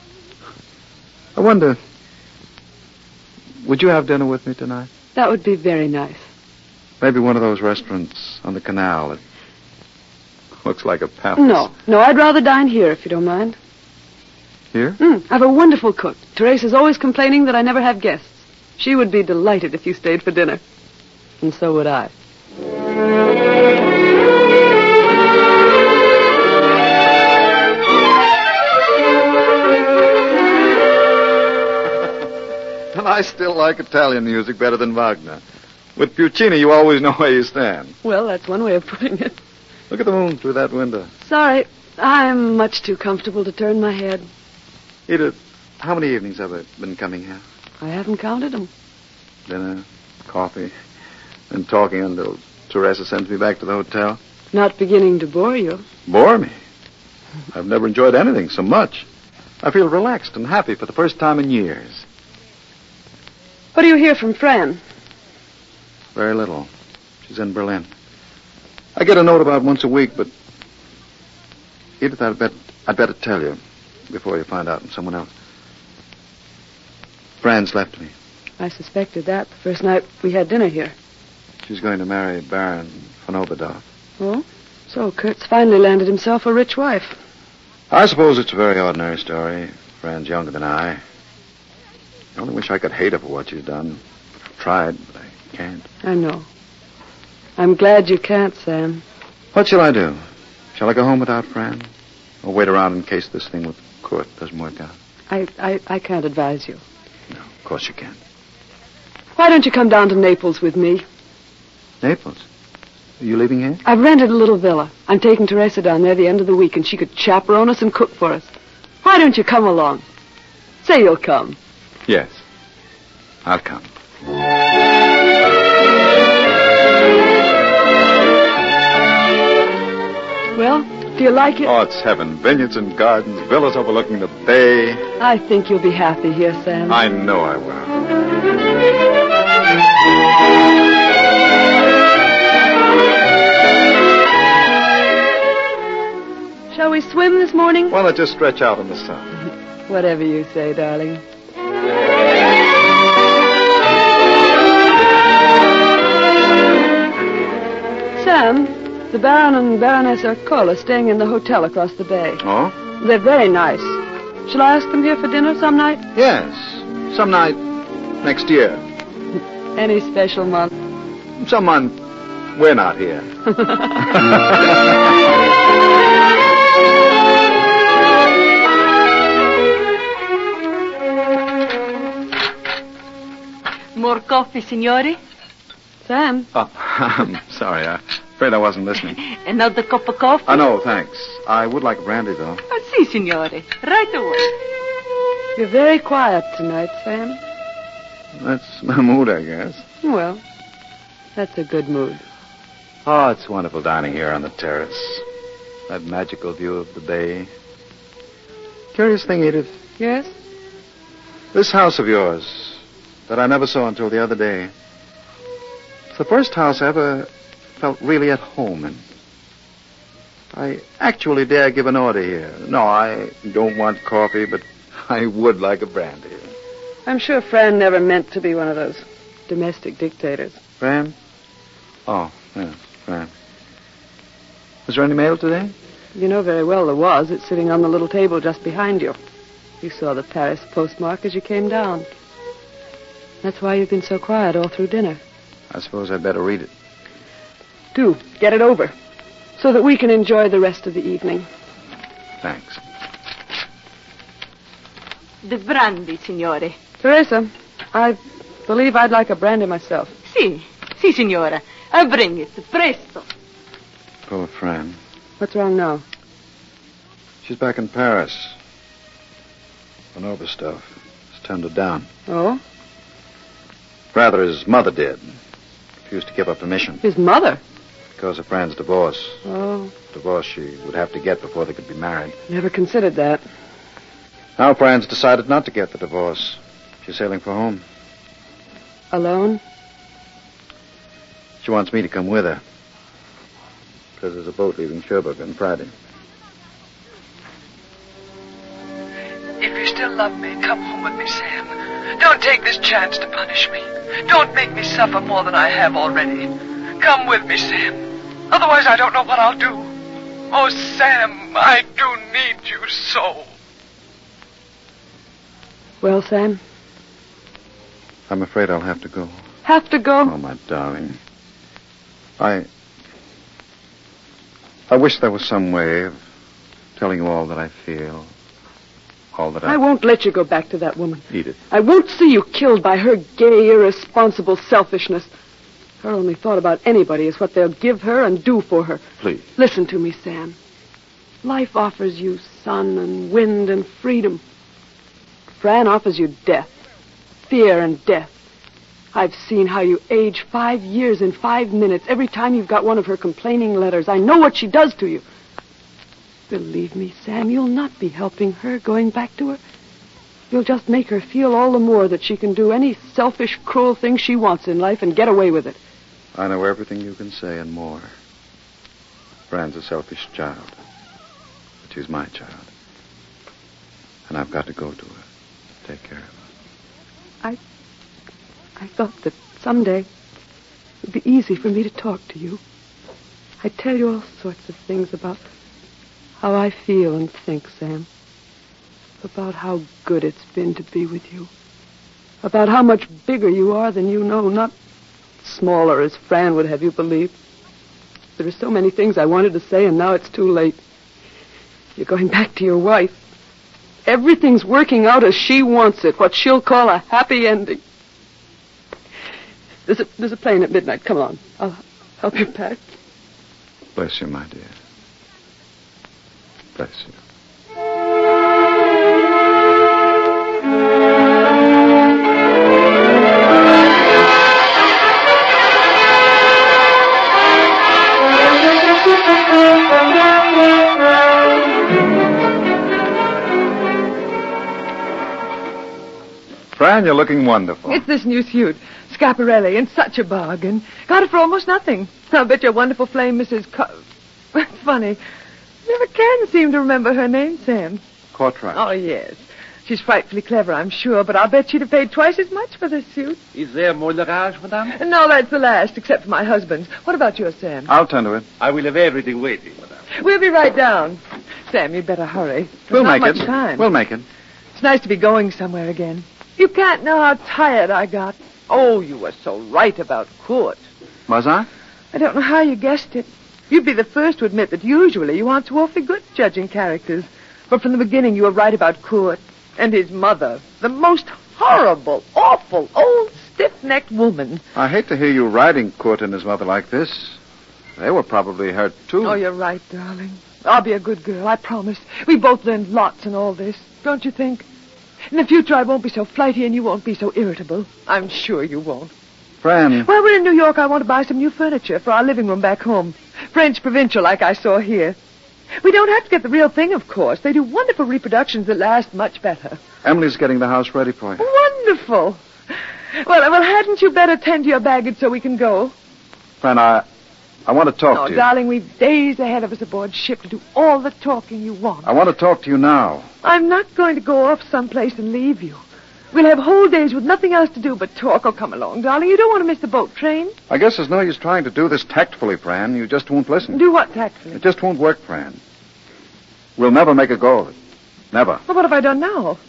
[SPEAKER 4] I wonder, would you have dinner with me tonight?
[SPEAKER 10] That would be very nice.
[SPEAKER 4] Maybe one of those restaurants on the canal. It looks like a palace.
[SPEAKER 10] No, I'd rather dine here, if you don't mind.
[SPEAKER 4] Here?
[SPEAKER 10] I have a wonderful cook. Teresa's always complaining that I never have guests. She would be delighted if you stayed for dinner. And so would I.
[SPEAKER 4] And I still like Italian music better than Wagner. With Puccini, you always know where you stand.
[SPEAKER 10] Well, that's one way of putting it.
[SPEAKER 4] Look at the moon through that window.
[SPEAKER 10] Sorry, I'm much too comfortable to turn my head.
[SPEAKER 4] Edith, how many evenings have I been coming here?
[SPEAKER 10] I haven't counted them.
[SPEAKER 4] Dinner, coffee, and talking until Teresa sends me back to the hotel.
[SPEAKER 10] Not beginning to bore you.
[SPEAKER 4] Bore me? I've never enjoyed anything so much. I feel relaxed and happy for the first time in years.
[SPEAKER 10] What do you hear from Fran?
[SPEAKER 4] Very little. She's in Berlin. I get a note about once a week, but Edith, I'd better tell you before you find out from someone else. Fran's left me.
[SPEAKER 10] I suspected that the first night we had dinner here.
[SPEAKER 4] She's going to marry Baron von Oberdorf.
[SPEAKER 10] Oh? So Kurt's finally landed himself a rich wife.
[SPEAKER 4] I suppose it's a very ordinary story. Fran's younger than I. I only wish I could hate her for what she's done. I've tried, but I can't.
[SPEAKER 10] I know. I'm glad you can't, Sam.
[SPEAKER 4] What shall I do? Shall I go home without Fran? Or wait around in case this thing with Kurt doesn't work out?
[SPEAKER 10] I can't advise you.
[SPEAKER 4] No, of course you can't.
[SPEAKER 10] Why don't you come down to Naples with me?
[SPEAKER 4] Naples? Are you leaving here?
[SPEAKER 10] I've rented a little villa. I'm taking Teresa down there the end of the week, and she could chaperone us and cook for us. Why don't you come along? Say you'll come.
[SPEAKER 4] Yes. I'll come.
[SPEAKER 10] Well, do you like it?
[SPEAKER 4] Oh, it's heaven. Vineyards and gardens, villas overlooking the bay.
[SPEAKER 10] I think you'll be happy here, Sam.
[SPEAKER 4] I know I will.
[SPEAKER 10] Shall we swim this morning?
[SPEAKER 4] Why not just stretch out in the sun?
[SPEAKER 10] Whatever you say, darling. Sam, the Baron and Baroness Ercole are staying in the hotel across the bay.
[SPEAKER 4] Oh?
[SPEAKER 10] They're very nice. Shall I ask them here for dinner some night?
[SPEAKER 4] Yes. Some night next year.
[SPEAKER 10] Any special month?
[SPEAKER 4] Some month we're not here.
[SPEAKER 8] More coffee, signore?
[SPEAKER 10] Sam?
[SPEAKER 4] Oh, I'm sorry. I'm afraid I wasn't listening.
[SPEAKER 8] Another cup of coffee?
[SPEAKER 4] Oh, no, thanks. I would like a brandy, though.
[SPEAKER 8] Si, signore. Right away.
[SPEAKER 10] You're very quiet tonight, Sam.
[SPEAKER 4] That's my mood, I guess.
[SPEAKER 10] Well, that's a good mood.
[SPEAKER 4] Oh, it's wonderful dining here on the terrace. That magical view of the bay. Curious thing, Edith.
[SPEAKER 10] Yes?
[SPEAKER 4] This house of yours that I never saw until the other day. It's the first house I ever felt really at home in. I actually dare give an order here. No, I don't want coffee, but I would like a brandy.
[SPEAKER 10] I'm sure Fran never meant to be one of those domestic dictators.
[SPEAKER 4] Fran? Oh, yes, Fran. Was there any mail today?
[SPEAKER 10] You know very well there was. It's sitting on the little table just behind you. You saw the Paris postmark as you came down. That's why you've been so quiet all through dinner.
[SPEAKER 4] I suppose I'd better read it.
[SPEAKER 10] Do. Get it over. So that we can enjoy the rest of the evening.
[SPEAKER 4] Thanks.
[SPEAKER 8] The brandy, signore.
[SPEAKER 10] Teresa, I believe I'd like a brandy myself.
[SPEAKER 8] Si, signora. I'll bring it. Presto.
[SPEAKER 4] Poor Fran.
[SPEAKER 10] What's wrong now?
[SPEAKER 4] She's back in Paris. Bonova stuff. It's turned her down.
[SPEAKER 10] Oh?
[SPEAKER 4] Rather, his mother did. Refused to give up permission.
[SPEAKER 10] His mother?
[SPEAKER 4] Because of Fran's divorce.
[SPEAKER 10] Oh.
[SPEAKER 4] Divorce she would have to get before they could be married.
[SPEAKER 10] Never considered that.
[SPEAKER 4] Now Fran's decided not to get the divorce. She's sailing for home.
[SPEAKER 10] Alone?
[SPEAKER 4] She wants me to come with her. Because there's a boat leaving Cherbourg on Friday.
[SPEAKER 11] If you still love me, come home with me, Sam. Don't take this chance to punish me. Don't make me suffer more than I have already. Come with me, Sam. Otherwise, I don't know what I'll do. Oh, Sam, I do need you so.
[SPEAKER 10] Well, Sam?
[SPEAKER 4] I'm afraid I'll have to go.
[SPEAKER 10] Have to go?
[SPEAKER 4] Oh, my darling. I wish there was some way of telling you all that I feel. All that I
[SPEAKER 10] won't let you go back to that woman.
[SPEAKER 4] Edith.
[SPEAKER 10] I won't see you killed by her gay, irresponsible selfishness. Her only thought about anybody is what they'll give her and do for her.
[SPEAKER 4] Please.
[SPEAKER 10] Listen to me, Sam. Life offers you sun and wind and freedom. Fran offers you death. Fear and death. I've seen how you age 5 years in 5 minutes every time you've got one of her complaining letters. I know what she does to you. Believe me, Sam, you'll not be helping her going back to her. You'll just make her feel all the more that she can do any selfish, cruel thing she wants in life and get away with it.
[SPEAKER 4] I know everything you can say and more. Fran's a selfish child. But she's my child. And I've got to go to her. Take care of her.
[SPEAKER 10] I thought that someday it would be easy for me to talk to you. I'd tell you all sorts of things about how I feel and think, Sam. About how good it's been to be with you. About how much bigger you are than you know, not smaller as Fran would have you believe. There are so many things I wanted to say, and now it's too late. You're going back to your wife. Everything's working out as she wants it, what she'll call a happy ending. There's a plane at midnight. Come on. I'll help you pack.
[SPEAKER 4] Bless you, my dear. Bless you. Fran, you're looking wonderful.
[SPEAKER 3] It's this new suit. Schiaparelli, and such a bargain. Got it for almost nothing. I'll bet your wonderful flame, Mrs. Funny. Never can seem to remember her name, Sam.
[SPEAKER 4] Cartwright.
[SPEAKER 3] Oh, yes. She's frightfully clever, I'm sure, but I'll bet she'd have paid twice as much for this suit.
[SPEAKER 9] Is there more luggage, madame?
[SPEAKER 3] No, that's the last, except for my husband's. What about yours, Sam?
[SPEAKER 4] I'll tend to it.
[SPEAKER 9] I will have everything waiting, madame.
[SPEAKER 3] We'll be right down. Sam, you'd better hurry.
[SPEAKER 4] We'll
[SPEAKER 3] not
[SPEAKER 4] make
[SPEAKER 3] much
[SPEAKER 4] it.
[SPEAKER 3] Time.
[SPEAKER 4] We'll make it.
[SPEAKER 3] It's nice to be going somewhere again. You can't know how tired I got. Oh, you were so right about Kurt.
[SPEAKER 4] Was I?
[SPEAKER 3] I don't know how you guessed it. You'd be the first to admit that usually you aren't so awfully good at judging characters. But from the beginning you were right about Kurt and his mother. The most horrible, awful, old stiff-necked woman.
[SPEAKER 4] I hate to hear you riding Kurt and his mother like this. They were probably hurt, too.
[SPEAKER 3] Oh, you're right, darling. I'll be a good girl, I promise. We both learned lots in all this, don't you think? In the future, I won't be so flighty and you won't be so irritable. I'm sure you won't.
[SPEAKER 4] Fran.
[SPEAKER 3] While we're in New York, I want to buy some new furniture for our living room back home. French provincial, like I saw here. We don't have to get the real thing, of course. They do wonderful reproductions that last much better.
[SPEAKER 4] Emily's getting the house ready for you.
[SPEAKER 3] Wonderful. Well, hadn't you better tend to your baggage so we can go?
[SPEAKER 4] Fran, I want to talk to you.
[SPEAKER 3] No, darling, we've days ahead of us aboard ship to do all the talking you want.
[SPEAKER 4] I want to talk to you now.
[SPEAKER 3] I'm not going to go off someplace and leave you. We'll have whole days with nothing else to do but talk. Oh, come along, darling. You don't want to miss the boat train.
[SPEAKER 4] I guess there's no use trying to do this tactfully, Fran. You just won't listen.
[SPEAKER 3] Do what tactfully?
[SPEAKER 4] It just won't work, Fran. We'll never make a go of it. Never.
[SPEAKER 3] Well, what have I done now?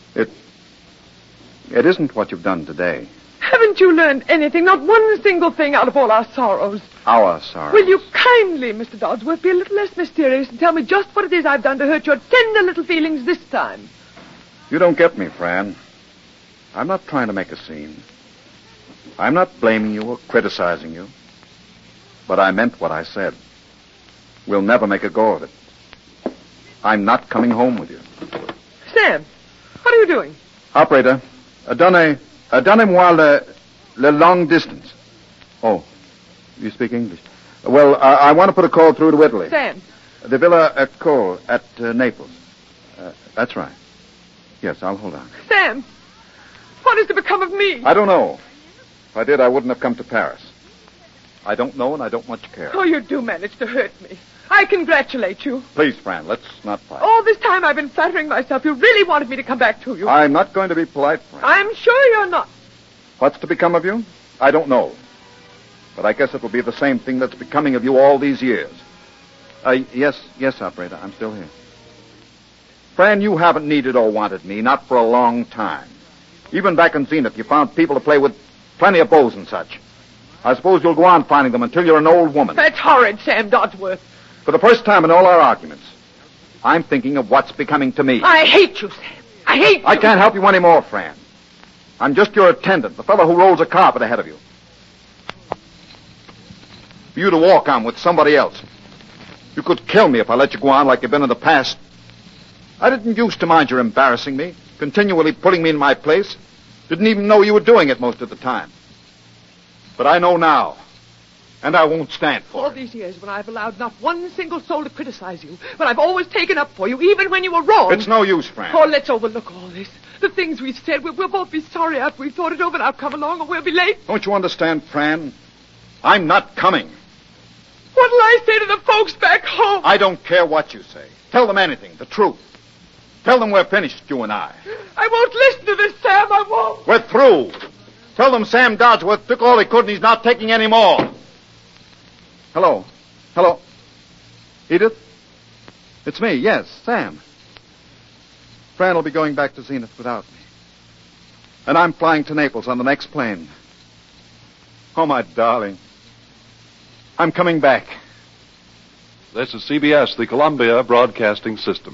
[SPEAKER 4] It isn't what you've done today.
[SPEAKER 3] Haven't you learned anything? Not one single thing out of all our sorrows.
[SPEAKER 4] Our sorrows.
[SPEAKER 3] Will you kindly, Mr. Dodsworth, be a little less mysterious and tell me just what it is I've done to hurt your tender little feelings this time?
[SPEAKER 4] You don't get me, Fran. I'm not trying to make a scene. I'm not blaming you or criticizing you. But I meant what I said. We'll never make a go of it. I'm not coming home with you.
[SPEAKER 3] Sam, what are you doing?
[SPEAKER 4] Operator, donnez-moi le long distance. Oh, you speak English? Well, I want to put a call through to Italy.
[SPEAKER 3] Sam.
[SPEAKER 4] The Villa Cole at Naples. That's right. Yes, I'll hold on.
[SPEAKER 3] Sam, what is to become of me?
[SPEAKER 4] I don't know. If I did, I wouldn't have come to Paris. I don't know, and I don't much care.
[SPEAKER 3] Oh, you do manage to hurt me. I congratulate you.
[SPEAKER 4] Please, Fran, let's not fight.
[SPEAKER 3] All this time I've been flattering myself. You really wanted me to come back to you.
[SPEAKER 4] I'm not going to be polite, Fran.
[SPEAKER 3] I'm sure you're not.
[SPEAKER 4] What's to become of you? I don't know. But I guess it will be the same thing that's becoming of you all these years. Yes, operator, I'm still here. Fran, you haven't needed or wanted me, not for a long time. Even back in Zenith, you found people to play with, plenty of beaux and such. I suppose you'll go on finding them until you're an old woman.
[SPEAKER 3] That's horrid, Sam Dodsworth.
[SPEAKER 4] For the first time in all our arguments, I'm thinking of what's becoming to me.
[SPEAKER 3] I hate you, Sam. I hate you.
[SPEAKER 4] I can't help you anymore, Fran. I'm just your attendant, the fellow who rolls a carpet ahead of you. For you to walk on with somebody else. You could kill me if I let you go on like you've been in the past. I didn't used to mind your embarrassing me, continually putting me in my place. Didn't even know you were doing it most of the time. But I know now. And I won't stand for it.
[SPEAKER 3] All these years when I've allowed not one single soul to criticize you, when I've always taken up for you, even when you were wrong.
[SPEAKER 4] It's no use, Fran.
[SPEAKER 3] Oh, let's overlook all this. The things we've said, we'll both be sorry after we've thought it over. Now come along or we'll be late.
[SPEAKER 4] Don't you understand, Fran? I'm not coming.
[SPEAKER 3] What'll I say to the folks back home?
[SPEAKER 4] I don't care what you say. Tell them anything, the truth. Tell them we're finished, you and I.
[SPEAKER 3] I won't listen to this, Sam. I won't.
[SPEAKER 4] We're through. Tell them Sam Dodsworth took all he could and he's not taking any more. Hello. Edith? It's me, yes, Sam. Fran will be going back to Zenith without me. And I'm flying to Naples on the next plane. Oh, my darling. I'm coming back.
[SPEAKER 1] This is CBS, the Columbia Broadcasting System.